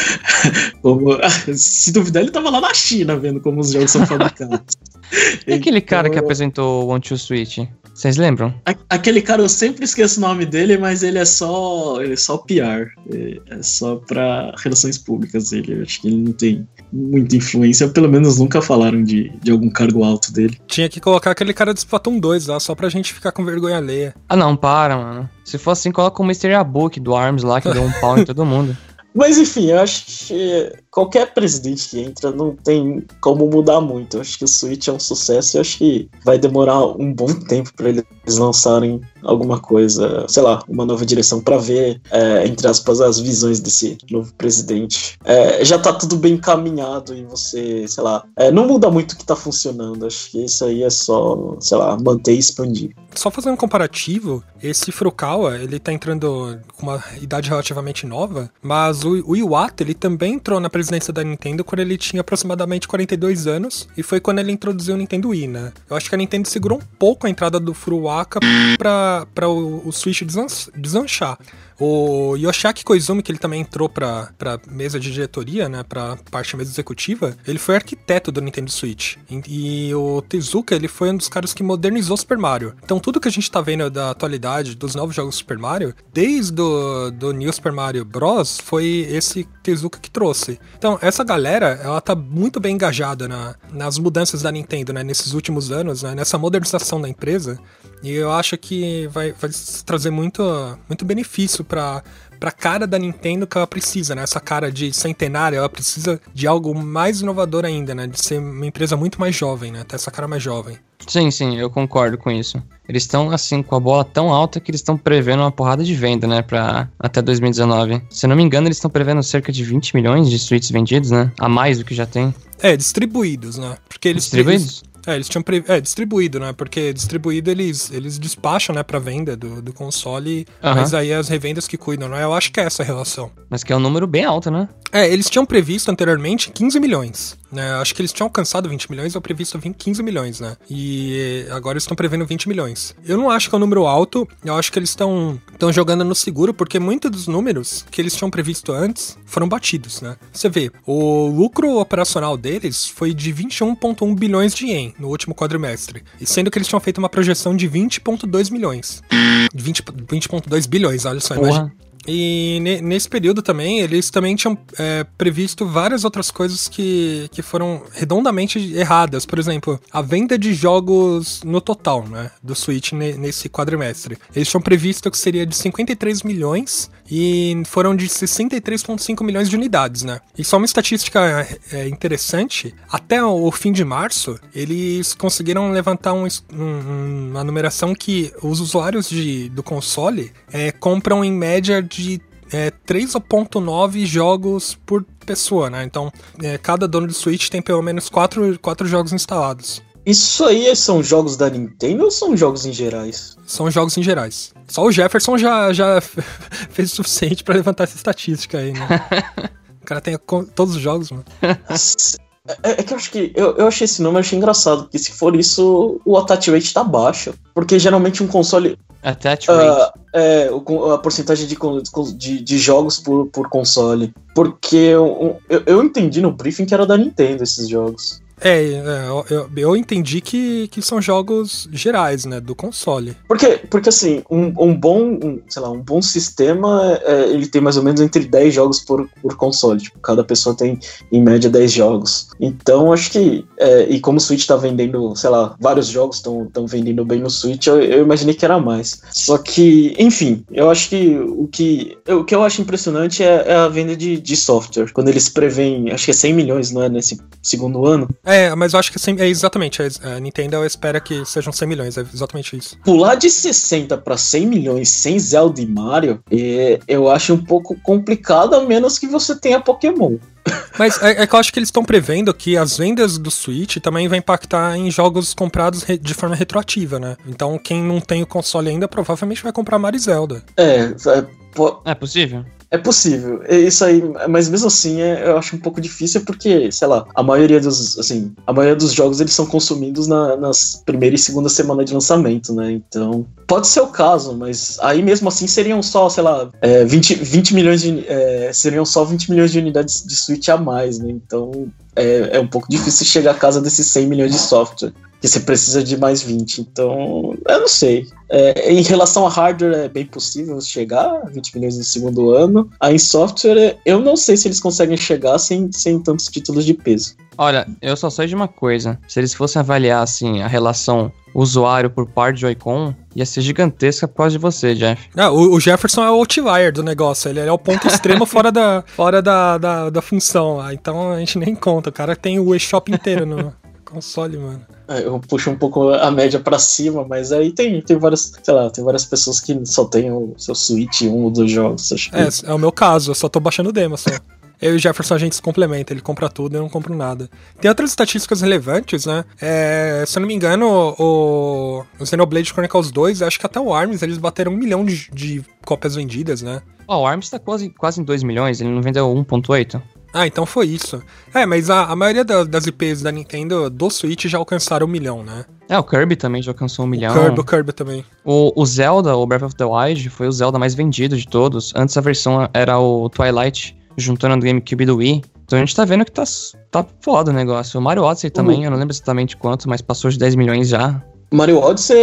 [SPEAKER 5] Se duvidar, ele tava lá na China vendo como os jogos são fabricados.
[SPEAKER 4] E aquele cara que apresentou o One to Switch? Vocês lembram?
[SPEAKER 5] Aquele cara, eu sempre esqueço o nome dele, mas ele é só PR. É só pra relações públicas. Eu acho que ele não tem muita influência, pelo menos nunca falaram de algum cargo alto dele.
[SPEAKER 2] Tinha que colocar aquele cara do Splatoon 2 lá, só pra gente ficar com vergonha alheia.
[SPEAKER 4] Ah não, para, mano. Se for assim, coloca o Mr. Yabuki do ARMS lá, que deu um pau em todo mundo.
[SPEAKER 5] Mas enfim, eu acho que qualquer presidente que entra não tem como mudar muito. Eu acho que o Switch é um sucesso e eu acho que vai demorar um bom tempo pra eles lançarem alguma coisa, sei lá, uma nova direção pra ver, entre aspas, as visões desse novo presidente. Já tá tudo bem encaminhado e você, sei lá, não muda muito o que tá funcionando. Acho que isso aí é só, sei lá, manter e expandir.
[SPEAKER 2] Só fazendo um comparativo, esse Furukawa, ele tá entrando com uma idade relativamente nova, mas o Iwata, ele também entrou na presidência da Nintendo quando ele tinha aproximadamente 42 anos, e foi quando ele introduziu o Nintendo Wii, né? Eu acho que a Nintendo segurou um pouco a entrada do Furukawa pra o Switch deslanchar. O Yoshiaki Koizumi, que ele também entrou pra mesa de diretoria, né, pra parte mesa executiva, ele foi arquiteto do Nintendo Switch. E o Tezuka, ele foi um dos caras que modernizou Super Mario. Então tudo que a gente tá vendo da atualidade, dos novos jogos Super Mario, desde do New Super Mario Bros, foi esse Tezuka que trouxe. Então essa galera, ela tá muito bem engajada nas mudanças da Nintendo, né, nesses últimos anos, né, nessa modernização da empresa. E eu acho que vai trazer muito benefício pra cara da Nintendo que ela precisa, né? Essa cara de centenária, ela precisa de algo mais inovador ainda, né? De ser uma empresa muito mais jovem, né? Ter essa cara mais jovem.
[SPEAKER 4] Sim, eu concordo com isso. Eles estão, assim, com a bola tão alta que eles estão prevendo uma porrada de venda, né? Pra até 2019. Se eu não me engano, eles estão prevendo cerca de 20 milhões de Switches vendidos, né? A mais do que já tem.
[SPEAKER 2] Distribuídos, né? Porque eles...
[SPEAKER 4] Distribuídos?
[SPEAKER 2] Eles tinham distribuído, né? Porque distribuído eles despacham, né, pra venda do console, mas aí as revendas que cuidam, né? Eu acho que é essa a relação.
[SPEAKER 4] Mas que é um número bem alto, né?
[SPEAKER 2] Eles tinham previsto anteriormente 15 milhões, né? Acho que eles tinham alcançado 20 milhões ou previsto 15 milhões, né? E agora eles estão prevendo 20 milhões. Eu não acho que é um número alto, eu acho que eles estão jogando no seguro, porque muitos dos números que eles tinham previsto antes foram batidos, né? Você vê, o lucro operacional deles foi de 21,1 bilhões de ien no último quadrimestre, e sendo que eles tinham feito uma projeção de 20,2 milhões. 20,2 bilhões, olha só, imagina. E nesse período também, eles também tinham previsto várias outras coisas que foram redondamente erradas. Por exemplo, a venda de jogos no total, né, do Switch nesse quadrimestre. Eles tinham previsto que seria de 53 milhões e foram de 63,5 milhões de unidades, né. E só uma estatística interessante, até o fim de março, eles conseguiram levantar uma numeração que os usuários do console compram em média de 3,9 jogos por pessoa, né? Então, cada dono do Switch tem pelo menos 4 jogos instalados.
[SPEAKER 5] Isso aí são jogos da Nintendo ou são jogos em gerais?
[SPEAKER 2] São jogos em gerais. Só o Jefferson já fez o suficiente pra levantar essa estatística aí, né? O cara tem todos os jogos, mano.
[SPEAKER 5] É que eu acho que... Eu achei esse número, achei engraçado, porque se for isso, o attach rate tá baixo. Porque geralmente um console...
[SPEAKER 4] Attach rate.
[SPEAKER 5] A porcentagem de jogos por console. Porque eu entendi no briefing que era da Nintendo esses jogos.
[SPEAKER 2] Eu entendi que são jogos gerais, né, do console.
[SPEAKER 5] Porque assim, um bom sistema, ele tem mais ou menos entre 10 jogos por console. Tipo, cada pessoa tem, em média, 10 jogos. Então, acho que, e como o Switch tá vendendo, sei lá, vários jogos estão vendendo bem no Switch, eu imaginei que era mais. Só que, enfim, eu acho que o que eu acho impressionante é a venda de software. Quando eles preveem, acho que é 100 milhões, não é, nesse segundo ano.
[SPEAKER 2] Mas eu acho que é exatamente. A Nintendo espera que sejam 100 milhões, é exatamente isso.
[SPEAKER 5] Pular de 60 para 100 milhões sem Zelda e Mario, eu acho um pouco complicado, a menos que você tenha Pokémon.
[SPEAKER 2] Mas é que eu acho que eles estão prevendo que as vendas do Switch também vai impactar em jogos comprados de forma retroativa, né? Então quem não tem o console ainda provavelmente vai comprar Mario e Zelda.
[SPEAKER 4] É possível?
[SPEAKER 5] É possível, isso aí, mas mesmo assim eu acho um pouco difícil porque, sei lá, a maioria dos jogos eles são consumidos nas primeira e segunda semana de lançamento, né? Então, pode ser o caso, mas aí mesmo assim seriam só, sei lá, 20 milhões seriam só 20 milhões de unidades de Switch a mais, né? Então, é um pouco difícil chegar à casa desses 100 milhões de software, que você precisa de mais 20, então, eu não sei. Em relação a hardware, é bem possível chegar a 20 milhões no segundo ano. Aí em software, eu não sei se eles conseguem chegar sem tantos títulos de peso.
[SPEAKER 4] Olha, eu só sei de uma coisa. Se eles fossem avaliar, assim, a relação usuário por par de Joy-Con, ia ser gigantesca por causa de você, Jeff.
[SPEAKER 2] O Jefferson é o outlier do negócio. Ele é o ponto extremo fora da função. Então a gente nem conta. O cara tem o eShop inteiro no console, mano.
[SPEAKER 5] Eu puxo um pouco a média pra cima, mas aí tem várias pessoas que só tem o seu Switch, um ou dois jogos. Acho que...
[SPEAKER 2] É o meu caso, eu só tô baixando o demo só. Eu e o Jefferson a gente se complementa, ele compra tudo e eu não compro nada. Tem outras estatísticas relevantes, né? Se eu não me engano, o Xenoblade Chronicles 2, acho que até o ARMS eles bateram 1 milhão de cópias vendidas, né?
[SPEAKER 4] O ARMS tá quase em 2 milhões, ele não vendeu 1.8?
[SPEAKER 2] Então foi isso. Mas a maioria das IPs da Nintendo do Switch já alcançaram 1 milhão, né?
[SPEAKER 4] O Kirby também já alcançou 1 milhão.
[SPEAKER 2] O Kirby também.
[SPEAKER 4] O Zelda, o Breath of the Wild, foi o Zelda mais vendido de todos. Antes a versão era o Twilight, juntando do GameCube e do Wii. Então a gente tá vendo que tá foda o negócio. O Mario Odyssey também, eu não lembro exatamente quanto, mas passou de 10 milhões já.
[SPEAKER 5] Mario Odyssey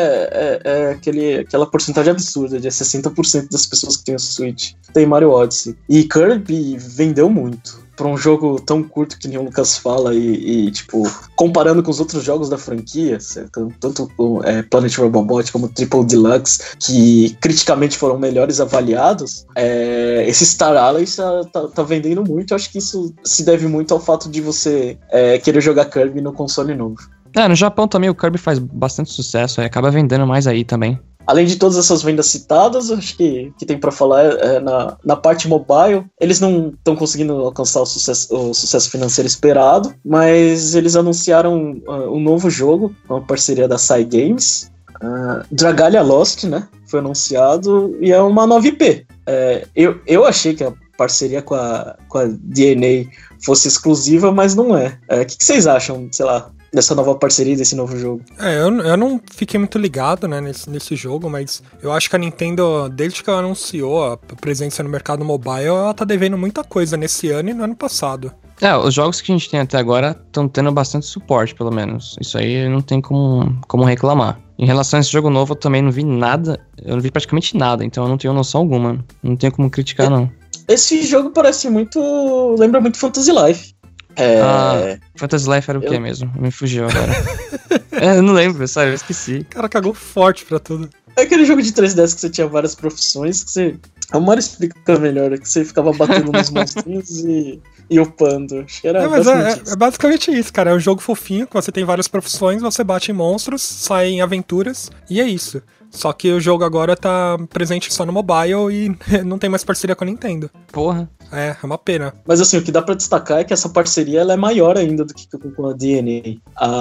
[SPEAKER 5] é aquela porcentagem absurda, de 60% das pessoas que tem o Switch tem Mario Odyssey. E Kirby vendeu muito. Pra um jogo tão curto que nem o Lucas fala e tipo, comparando com os outros jogos da franquia, tanto Planet Robobot como Triple Deluxe, que criticamente foram melhores avaliados, esse Star Allies tá vendendo muito. Eu acho que isso se deve muito ao fato de você querer jogar Kirby no console novo.
[SPEAKER 4] No Japão também o Kirby faz bastante sucesso, acaba vendendo mais aí também.
[SPEAKER 5] Além de todas essas vendas citadas, acho que tem pra falar na parte mobile, eles não estão conseguindo alcançar o sucesso financeiro esperado, mas eles anunciaram um novo jogo, uma parceria da Cygames, Dragalia Lost, né? Foi anunciado e é uma nova IP. Eu achei que a parceria com a DNA fosse exclusiva, mas não é. O que vocês acham, sei lá, dessa nova parceria, desse novo jogo?
[SPEAKER 2] Eu não fiquei muito ligado, né, nesse jogo, mas eu acho que a Nintendo, desde que ela anunciou a presença no mercado mobile, ela tá devendo muita coisa nesse ano e no ano passado.
[SPEAKER 4] Os jogos que a gente tem até agora estão tendo bastante suporte, pelo menos. Isso aí não tem como reclamar. Em relação a esse jogo novo, eu também não vi nada. Eu não vi praticamente nada, então eu não tenho noção alguma. Não tenho como criticar, não.
[SPEAKER 5] Esse jogo parece muito... lembra muito Fantasy Life.
[SPEAKER 4] Fantasy Life era o quê mesmo? Me fugiu agora. Eu não lembro, sério, eu esqueci.
[SPEAKER 2] O cara cagou forte pra tudo.
[SPEAKER 5] É aquele jogo de 3DS que você tinha várias profissões, que você... A Mario explica melhor, que você ficava batendo nos monstrinhos e upando. Acho que era
[SPEAKER 2] é basicamente isso, cara. É um jogo fofinho, que você tem várias profissões, você bate em monstros, sai em aventuras, e é isso. Só que o jogo agora tá presente só no mobile e não tem mais parceria com a Nintendo.
[SPEAKER 4] Porra.
[SPEAKER 2] É uma pena.
[SPEAKER 5] Mas assim, o que dá pra destacar é que essa parceria ela é maior ainda do que com a DNA.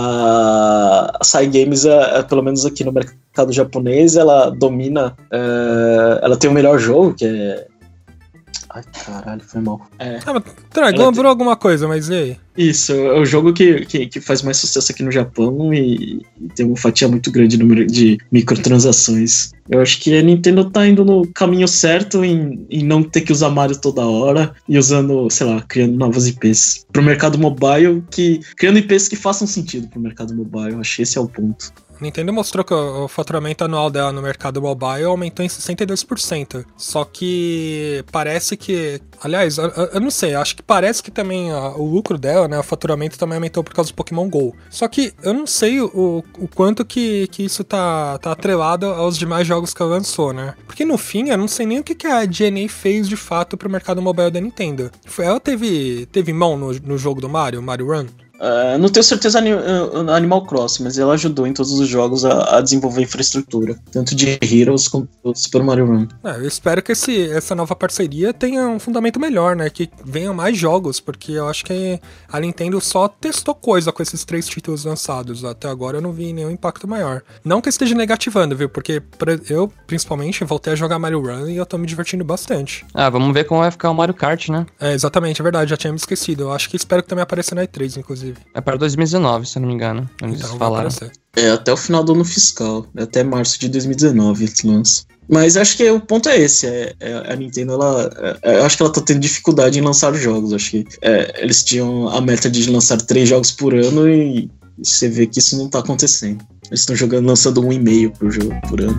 [SPEAKER 5] A Cygames, pelo menos aqui no mercado japonês, ela domina... ela tem o melhor jogo, que é Ai, caralho, foi mal.
[SPEAKER 2] Mas lembrou alguma coisa, mas e aí?
[SPEAKER 5] Isso, é o jogo que faz mais sucesso aqui no Japão e tem uma fatia muito grande de microtransações. Eu acho que a Nintendo tá indo no caminho certo em não ter que usar Mario toda hora e usando, sei lá, criando novas IPs pro mercado mobile, criando IPs que façam sentido pro mercado mobile. Eu acho que esse é o ponto.
[SPEAKER 2] A Nintendo mostrou que o faturamento anual dela no mercado mobile aumentou em 62%. Só que parece que... Aliás, eu não sei, acho que parece que também o lucro dela, né, o faturamento também aumentou por causa do Pokémon GO. Só que eu não sei o quanto que isso tá atrelado aos demais jogos que ela lançou, né? Porque no fim, eu não sei nem o que a GNA fez de fato pro mercado mobile da Nintendo. Ela teve mão no jogo do Mario Run?
[SPEAKER 5] Não tenho certeza no Animal Crossing, mas ela ajudou em todos os jogos a desenvolver infraestrutura, tanto de Heroes quanto do Super Mario Run.
[SPEAKER 2] Eu espero que essa nova parceria tenha um fundamento melhor, né? Que venham mais jogos, porque eu acho que a Nintendo só testou coisa com esses 3 títulos lançados. Até agora eu não vi nenhum impacto maior. Não que eu esteja negativando, viu? Porque eu, principalmente, voltei a jogar Mario Run e eu tô me divertindo bastante.
[SPEAKER 4] Vamos ver como vai ficar o Mario Kart, né?
[SPEAKER 2] Exatamente, é verdade, já tinha me esquecido. Eu acho que espero que também apareça na E3, inclusive.
[SPEAKER 4] É para 2019, se eu não me engano.
[SPEAKER 2] Então
[SPEAKER 4] falaram.
[SPEAKER 5] Até o final do ano fiscal. Até março de 2019 eles lançam. Mas acho que o ponto é esse. A Nintendo, eu acho que ela tá tendo dificuldade em lançar jogos. Acho que eles tinham a meta de lançar 3 jogos por ano e você vê que isso não tá acontecendo. Eles estão lançando 1,5 por jogo por ano.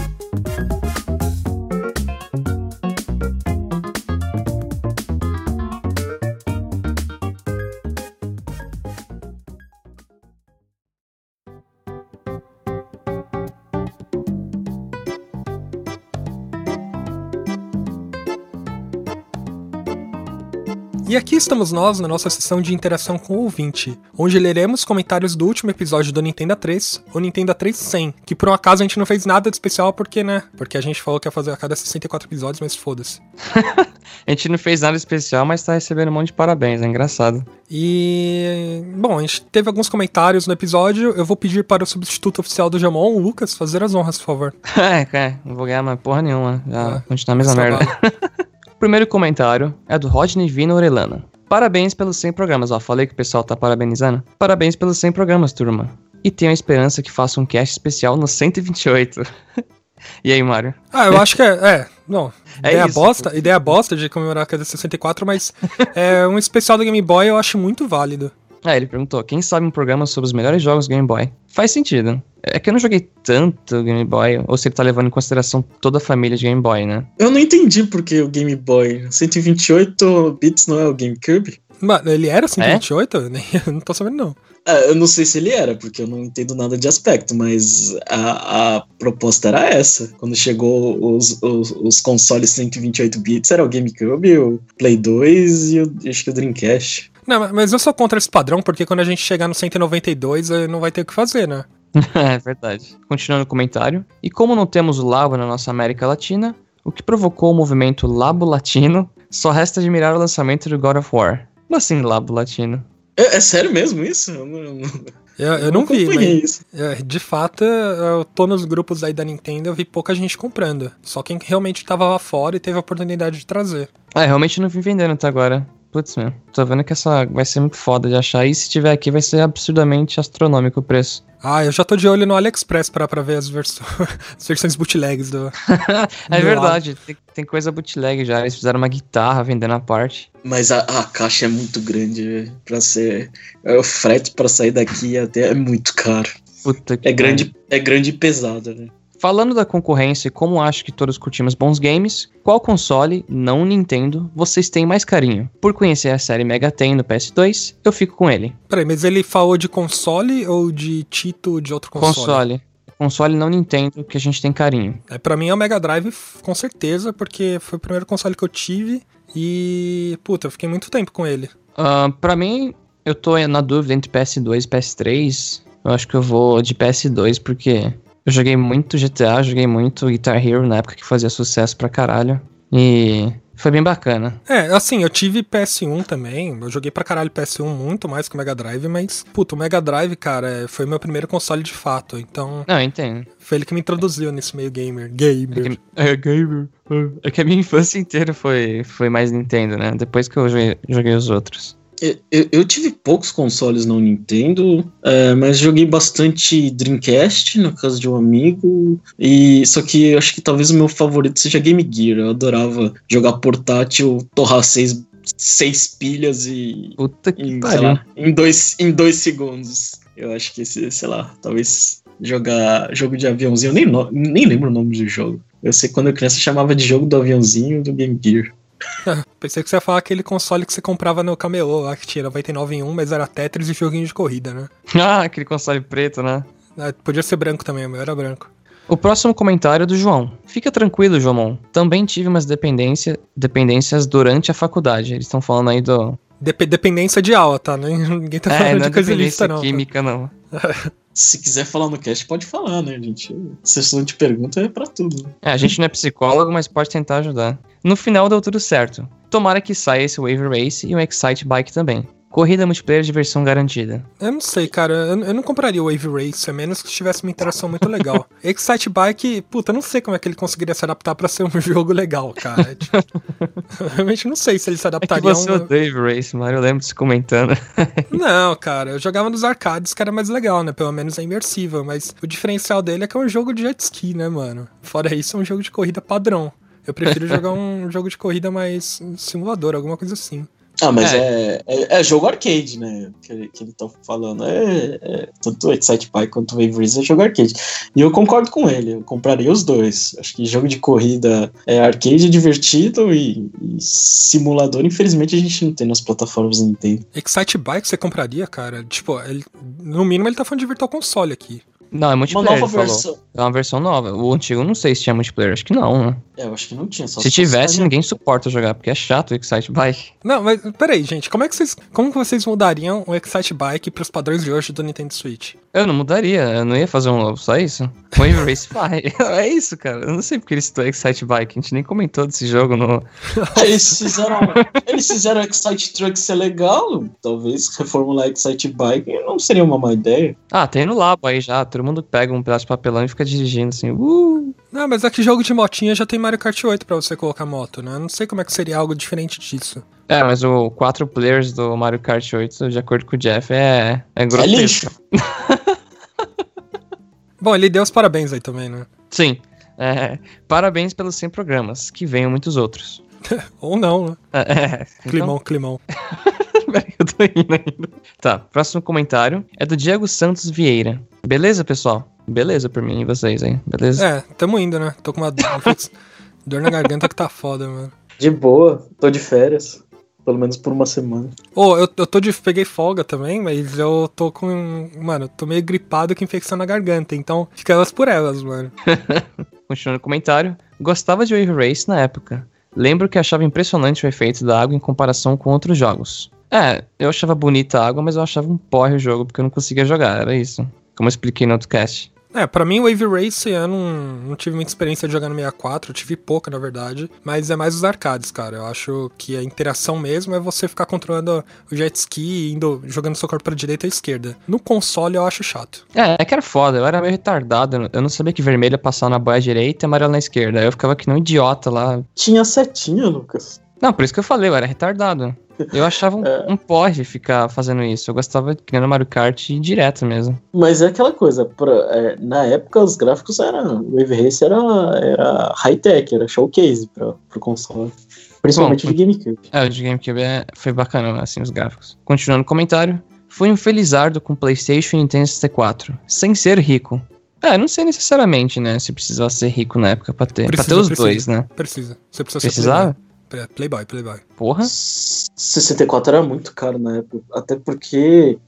[SPEAKER 2] E aqui estamos nós na nossa sessão de interação com o ouvinte, onde leremos comentários do último episódio do Nintendo 3, o Nintendo 3 100, que por um acaso a gente não fez nada de especial porque, né? Porque a gente falou que ia fazer a cada 64 episódios, mas foda-se.
[SPEAKER 4] A gente não fez nada especial, mas tá recebendo um monte de parabéns, é engraçado.
[SPEAKER 2] E... bom, a gente teve alguns comentários no episódio, eu vou pedir para o substituto oficial do Jamon, o Lucas, fazer as honras, por favor.
[SPEAKER 4] Não vou ganhar mais porra nenhuma, já continuar a mesma merda. O primeiro comentário é do Rodney Vino Orelana. Parabéns pelos 100 programas. Falei que o pessoal tá parabenizando. Parabéns pelos 100 programas, turma. E tenho a esperança que faça um cast especial no 128. E aí, Mário?
[SPEAKER 2] Eu acho que não, ideia bosta de comemorar a cada 64, mas um especial do Game Boy eu acho muito válido.
[SPEAKER 4] Ele perguntou, quem sabe um programa sobre os melhores jogos do Game Boy? Faz sentido. É que eu não joguei tanto Game Boy, ou se ele tá levando em consideração toda a família de Game Boy, né?
[SPEAKER 5] Eu não entendi porque o Game Boy 128 bits não é o GameCube?
[SPEAKER 2] Mano, ele era 128? Eu não tô sabendo, não.
[SPEAKER 5] Eu não sei se ele era, porque eu não entendo nada de aspecto, mas a proposta era essa. Quando chegou os consoles 128 bits, era o GameCube, o Play 2 e acho que o Dreamcast.
[SPEAKER 2] Não, mas eu sou contra esse padrão, porque quando a gente chegar no 192, não vai ter o que fazer, né?
[SPEAKER 4] É verdade. Continuando o comentário. E como não temos o Labo na nossa América Latina, o que provocou o movimento Labo Latino, só resta admirar o lançamento do God of War. Como assim Labo Latino?
[SPEAKER 5] É sério mesmo isso?
[SPEAKER 2] Eu não vi, mas de fato, eu tô nos grupos aí da Nintendo, eu vi pouca gente comprando. Só quem realmente tava lá fora e teve a oportunidade de trazer.
[SPEAKER 4] Realmente não vim vendendo até agora. Putz, meu, tô vendo que essa vai ser muito foda de achar. E se tiver aqui vai ser absurdamente astronômico o preço.
[SPEAKER 2] Eu já tô de olho no AliExpress pra ver as versões bootlegs do...
[SPEAKER 4] É verdade, tem coisa bootleg já. Eles fizeram uma guitarra vendendo a parte.
[SPEAKER 5] Mas a caixa é muito grande pra ser... O frete pra sair daqui até é muito caro.
[SPEAKER 4] Puta que
[SPEAKER 5] é grande e pesado, né?
[SPEAKER 4] Falando da concorrência e como acho que todos curtimos bons games, qual console, não Nintendo, vocês têm mais carinho? Por conhecer a série Mega Ten no PS2, eu fico com ele.
[SPEAKER 2] Peraí, mas ele falou de console ou de título de outro console?
[SPEAKER 4] Console não Nintendo que a gente tem carinho.
[SPEAKER 2] Pra mim é o Mega Drive, com certeza, porque foi o primeiro console que eu tive e, eu fiquei muito tempo com ele.
[SPEAKER 4] Pra mim, eu tô na dúvida entre PS2 e PS3. Eu acho que eu vou de PS2 porque... eu joguei muito GTA, joguei muito Guitar Hero na época que fazia sucesso pra caralho. E Foi bem bacana.
[SPEAKER 2] Assim, eu tive PS1 também, eu joguei pra caralho PS1 muito mais que o Mega Drive, mas, puta, o Mega Drive, cara, foi meu primeiro console de fato, então...
[SPEAKER 4] Não, eu entendo.
[SPEAKER 2] Foi ele que me introduziu nesse meio gamer.
[SPEAKER 4] Gamer. É que a minha infância inteira foi mais Nintendo, né? Depois que eu joguei os outros.
[SPEAKER 5] Eu tive poucos consoles no Nintendo, mas joguei bastante Dreamcast na casa de um amigo, só que eu acho que talvez o meu favorito seja Game Gear. Eu adorava jogar portátil, torrar seis pilhas e...
[SPEAKER 4] Puta que pariu.
[SPEAKER 5] Em 2 segundos. Eu acho que sei lá, talvez jogar jogo de aviãozinho, eu nem lembro o nome do jogo. Eu sei que quando eu criança chamava de jogo do aviãozinho do Game Gear.
[SPEAKER 2] Pensei que você ia falar aquele console que você comprava no camelô lá, que tinha 99 em 1, mas era Tetris e joguinho de corrida, né?
[SPEAKER 4] Aquele console preto, né?
[SPEAKER 2] Podia ser branco também, mas era branco.
[SPEAKER 4] O próximo comentário é do João. Fica tranquilo, João. Também tive umas dependências durante a faculdade. Eles estão falando aí do...
[SPEAKER 2] Dependência de aula, tá? Ninguém tá falando de coisa ilícita, não.
[SPEAKER 4] Química, não.
[SPEAKER 5] Se quiser falar no cast, pode falar, né, gente? Sessão de pergunta é pra tudo.
[SPEAKER 4] A gente não é psicólogo, mas pode tentar ajudar. No final deu tudo certo. Tomara que saia esse Wave Race e o Excite Bike também. Corrida multiplayer de versão garantida.
[SPEAKER 2] Eu não sei, cara. Eu não compraria o Wave Race, a menos que tivesse uma interação muito legal. Excite Bike, puta, eu não sei como é que ele conseguiria se adaptar pra ser um jogo legal, cara. Eu realmente não sei se ele se adaptaria
[SPEAKER 4] a você odeia Wave Race, Mário. Eu lembro de você comentando.
[SPEAKER 2] Não, cara. Eu jogava nos arcades, que era mais legal, né? Pelo menos é imersível. Mas o diferencial dele é que é um jogo de jet ski, né, mano? Fora isso, é um jogo de corrida padrão. Eu prefiro jogar um jogo de corrida mais simulador, alguma coisa assim.
[SPEAKER 5] Mas é jogo arcade, né? Que ele tá falando. Tanto o Excite Bike quanto o Wave Race é jogo arcade. E eu concordo com ele, eu compraria os dois. Acho que jogo de corrida é arcade, divertido e simulador, infelizmente, a gente não tem nas plataformas Nintendo.
[SPEAKER 2] Excite Bike você compraria, cara? Tipo, no mínimo ele tá falando de Virtual Console aqui.
[SPEAKER 4] Não, é multiplayer. Uma nova versão. É uma versão nova. O antigo não sei se tinha multiplayer, acho que não, né?
[SPEAKER 5] Eu acho que não tinha. Só
[SPEAKER 4] se tivesse, ninguém suporta jogar, porque é chato o Excite Bike.
[SPEAKER 2] Não, mas peraí, gente, como que vocês mudariam o Excite Bike pros padrões de hoje do Nintendo Switch?
[SPEAKER 4] Eu não mudaria, eu não ia fazer um novo, só isso. Wave Race vai. É isso, cara. Eu não sei porque eles citou Excite Bike, a gente nem comentou desse jogo no...
[SPEAKER 5] Eles fizeram Excite Truck ser legal, talvez reformular Excite Bike não seria uma má ideia.
[SPEAKER 4] Tem no Labo aí já, todo mundo pega um pedaço de papelão e fica dirigindo assim,
[SPEAKER 2] Não, mas aqui jogo de motinha já tem Mario Kart 8 pra você colocar moto, né? Eu não sei como é que seria algo diferente disso.
[SPEAKER 4] Mas o 4 players do Mario Kart 8, de acordo com o Jeff, é grotesco.
[SPEAKER 5] É lixo.
[SPEAKER 2] Bom, ele deu os parabéns aí também, né?
[SPEAKER 4] Sim. Parabéns pelos 100 programas, que venham muitos outros.
[SPEAKER 2] Ou não, né?
[SPEAKER 4] Então...
[SPEAKER 2] Climão.
[SPEAKER 4] Peraí, eu tô indo ainda. Tá, próximo comentário é do Diego Santos Vieira. Beleza, pessoal? Beleza por mim e vocês, hein? Beleza?
[SPEAKER 2] Tamo indo, né? Tô com uma dor na garganta que tá foda, mano.
[SPEAKER 5] De boa, tô de férias. Pelo menos por uma semana.
[SPEAKER 2] Eu peguei folga também, mas eu tô com... Mano, eu tô meio gripado com infecção na garganta, então fica elas por elas, mano.
[SPEAKER 4] Continuando o comentário. Gostava de Wave Race na época. Lembro que achava impressionante o efeito da água em comparação com outros jogos. Eu achava bonita a água, mas eu achava um porre o jogo, porque eu não conseguia jogar, era isso. Como eu expliquei no outro cast.
[SPEAKER 2] Pra mim, Wave Race, eu não tive muita experiência de jogar no 64, eu tive pouca, na verdade, mas é mais os arcades, cara. Eu acho que a interação mesmo é você ficar controlando o jet ski e jogando seu corpo pra direita e esquerda. No console, eu acho chato.
[SPEAKER 4] É que era foda, eu era meio retardado, eu não sabia que vermelho ia passar na boia direita e amarelo na esquerda, aí eu ficava que nem um idiota lá.
[SPEAKER 5] Tinha setinha, Lucas.
[SPEAKER 4] Não, por isso que eu falei, eu era retardado. Eu achava um porre ficar fazendo isso. Eu gostava de criando Mario Kart direto mesmo.
[SPEAKER 5] Mas é aquela coisa, na época os gráficos o Wave Race era high-tech, era showcase pro console. Principalmente o de GameCube.
[SPEAKER 4] O de GameCube foi bacana, assim, os gráficos. Continuando o comentário. Fui um felizardo com PlayStation e Nintendo 64, sem ser rico. Não sei necessariamente, né, se precisava ser rico na época pra ter os dois, né?
[SPEAKER 2] Precisa. Você precisa
[SPEAKER 4] Precisava?
[SPEAKER 2] ser Playboy.
[SPEAKER 4] Porra.
[SPEAKER 5] 64 era muito caro na época. Até porque,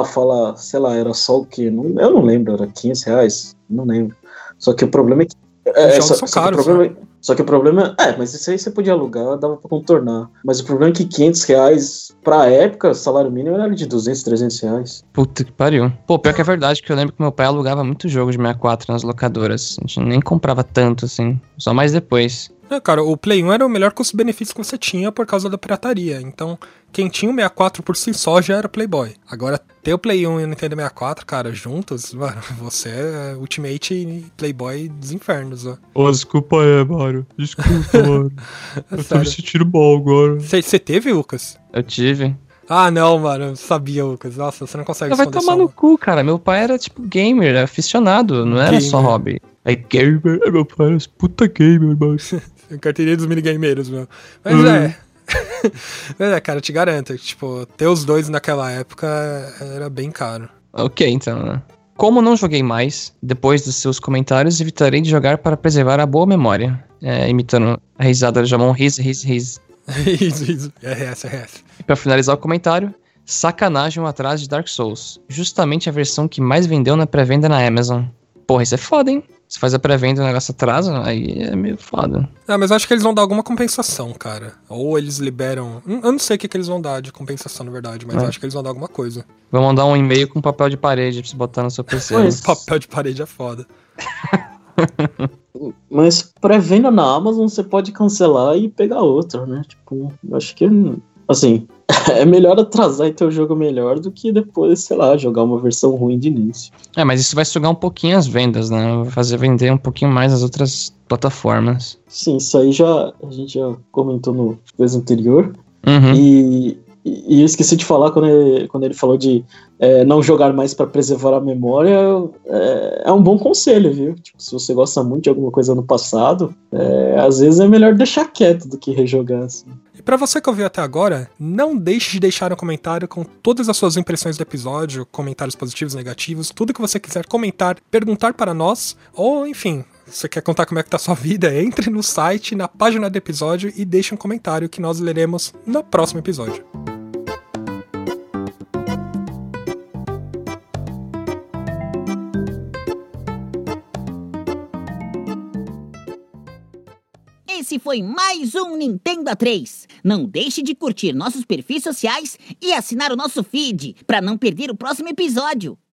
[SPEAKER 5] era só o quê? Eu não lembro, era R$15? Não lembro. Só que o problema é que...
[SPEAKER 2] Os jogos são caros.
[SPEAKER 5] Só que o problema mas isso aí você podia alugar, dava pra contornar. Mas o problema é que R$500 pra época, salário mínimo era de R$200, R$300.
[SPEAKER 4] Puta que pariu. Pior que é verdade, que eu lembro que meu pai alugava muito jogo de 64 nas locadoras. A gente nem comprava tanto, assim. Só mais depois.
[SPEAKER 2] Cara, o Play 1 era o melhor custo-benefício que você tinha por causa da pirataria. Então, quem tinha o 64 por si só já era Playboy. Agora, ter o Play 1 e o Nintendo 64, cara, juntos, mano, você é Ultimate Playboy dos infernos, ó.
[SPEAKER 4] Desculpa aí, Mario. Desculpa, mano. Eu tô me sentindo mal agora.
[SPEAKER 2] Você teve, Lucas?
[SPEAKER 4] Eu tive.
[SPEAKER 2] Ah, não, mano, eu sabia, Lucas. Nossa, você não consegue
[SPEAKER 4] vai tomar no cu, cara. Meu pai era, tipo, gamer, aficionado, não era só hobby. É gamer, meu pai era puta gamer, mano.
[SPEAKER 2] Carteirinha dos minigameiros, meu. Mas Mas cara, eu te garanto, tipo, ter os dois naquela época era bem caro.
[SPEAKER 4] Ok, então, né? Como não joguei mais, depois dos seus comentários, evitarei de jogar para preservar a boa memória. Imitando a risada do Jamon, riso.
[SPEAKER 2] Riso. RS.
[SPEAKER 4] E pra finalizar o comentário, sacanagem atrás de Dark Souls. Justamente a versão que mais vendeu na pré-venda na Amazon. Porra, isso é foda, hein? Se faz a pré-venda e o negócio atrasa, aí é meio foda.
[SPEAKER 2] Mas eu acho que eles vão dar alguma compensação, cara. Ou eles liberam... Eu não sei o que eles vão dar de compensação, na verdade, mas eu acho que eles vão dar alguma coisa.
[SPEAKER 4] Vão mandar um e-mail com papel de parede pra você botar no seu PC.
[SPEAKER 2] Papel de parede é foda.
[SPEAKER 5] Mas pré-venda na Amazon você pode cancelar e pegar outro, né? Tipo, eu acho que, assim, é melhor atrasar e ter o jogo melhor do que depois, sei lá, jogar uma versão ruim de início.
[SPEAKER 4] Mas isso vai sugar um pouquinho as vendas, né? Vai fazer vender um pouquinho mais as outras plataformas.
[SPEAKER 5] Sim, isso aí a gente já comentou no coisa anterior.
[SPEAKER 4] Uhum.
[SPEAKER 5] E eu esqueci de falar quando ele falou de não jogar mais pra preservar a memória. É um bom conselho, viu? Tipo, se você gosta muito de alguma coisa no passado, às vezes é melhor deixar quieto do que rejogar, assim.
[SPEAKER 2] E pra você que ouviu até agora, não deixe de deixar um comentário com todas as suas impressões do episódio, comentários positivos, negativos, tudo que você quiser comentar, perguntar para nós, ou enfim... Você quer contar como é que tá a sua vida? Entre no site, na página do episódio e deixe um comentário que nós leremos no próximo episódio.
[SPEAKER 1] Esse foi mais um Nintendo A3. Não deixe de curtir nossos perfis sociais e assinar o nosso feed para não perder o próximo episódio.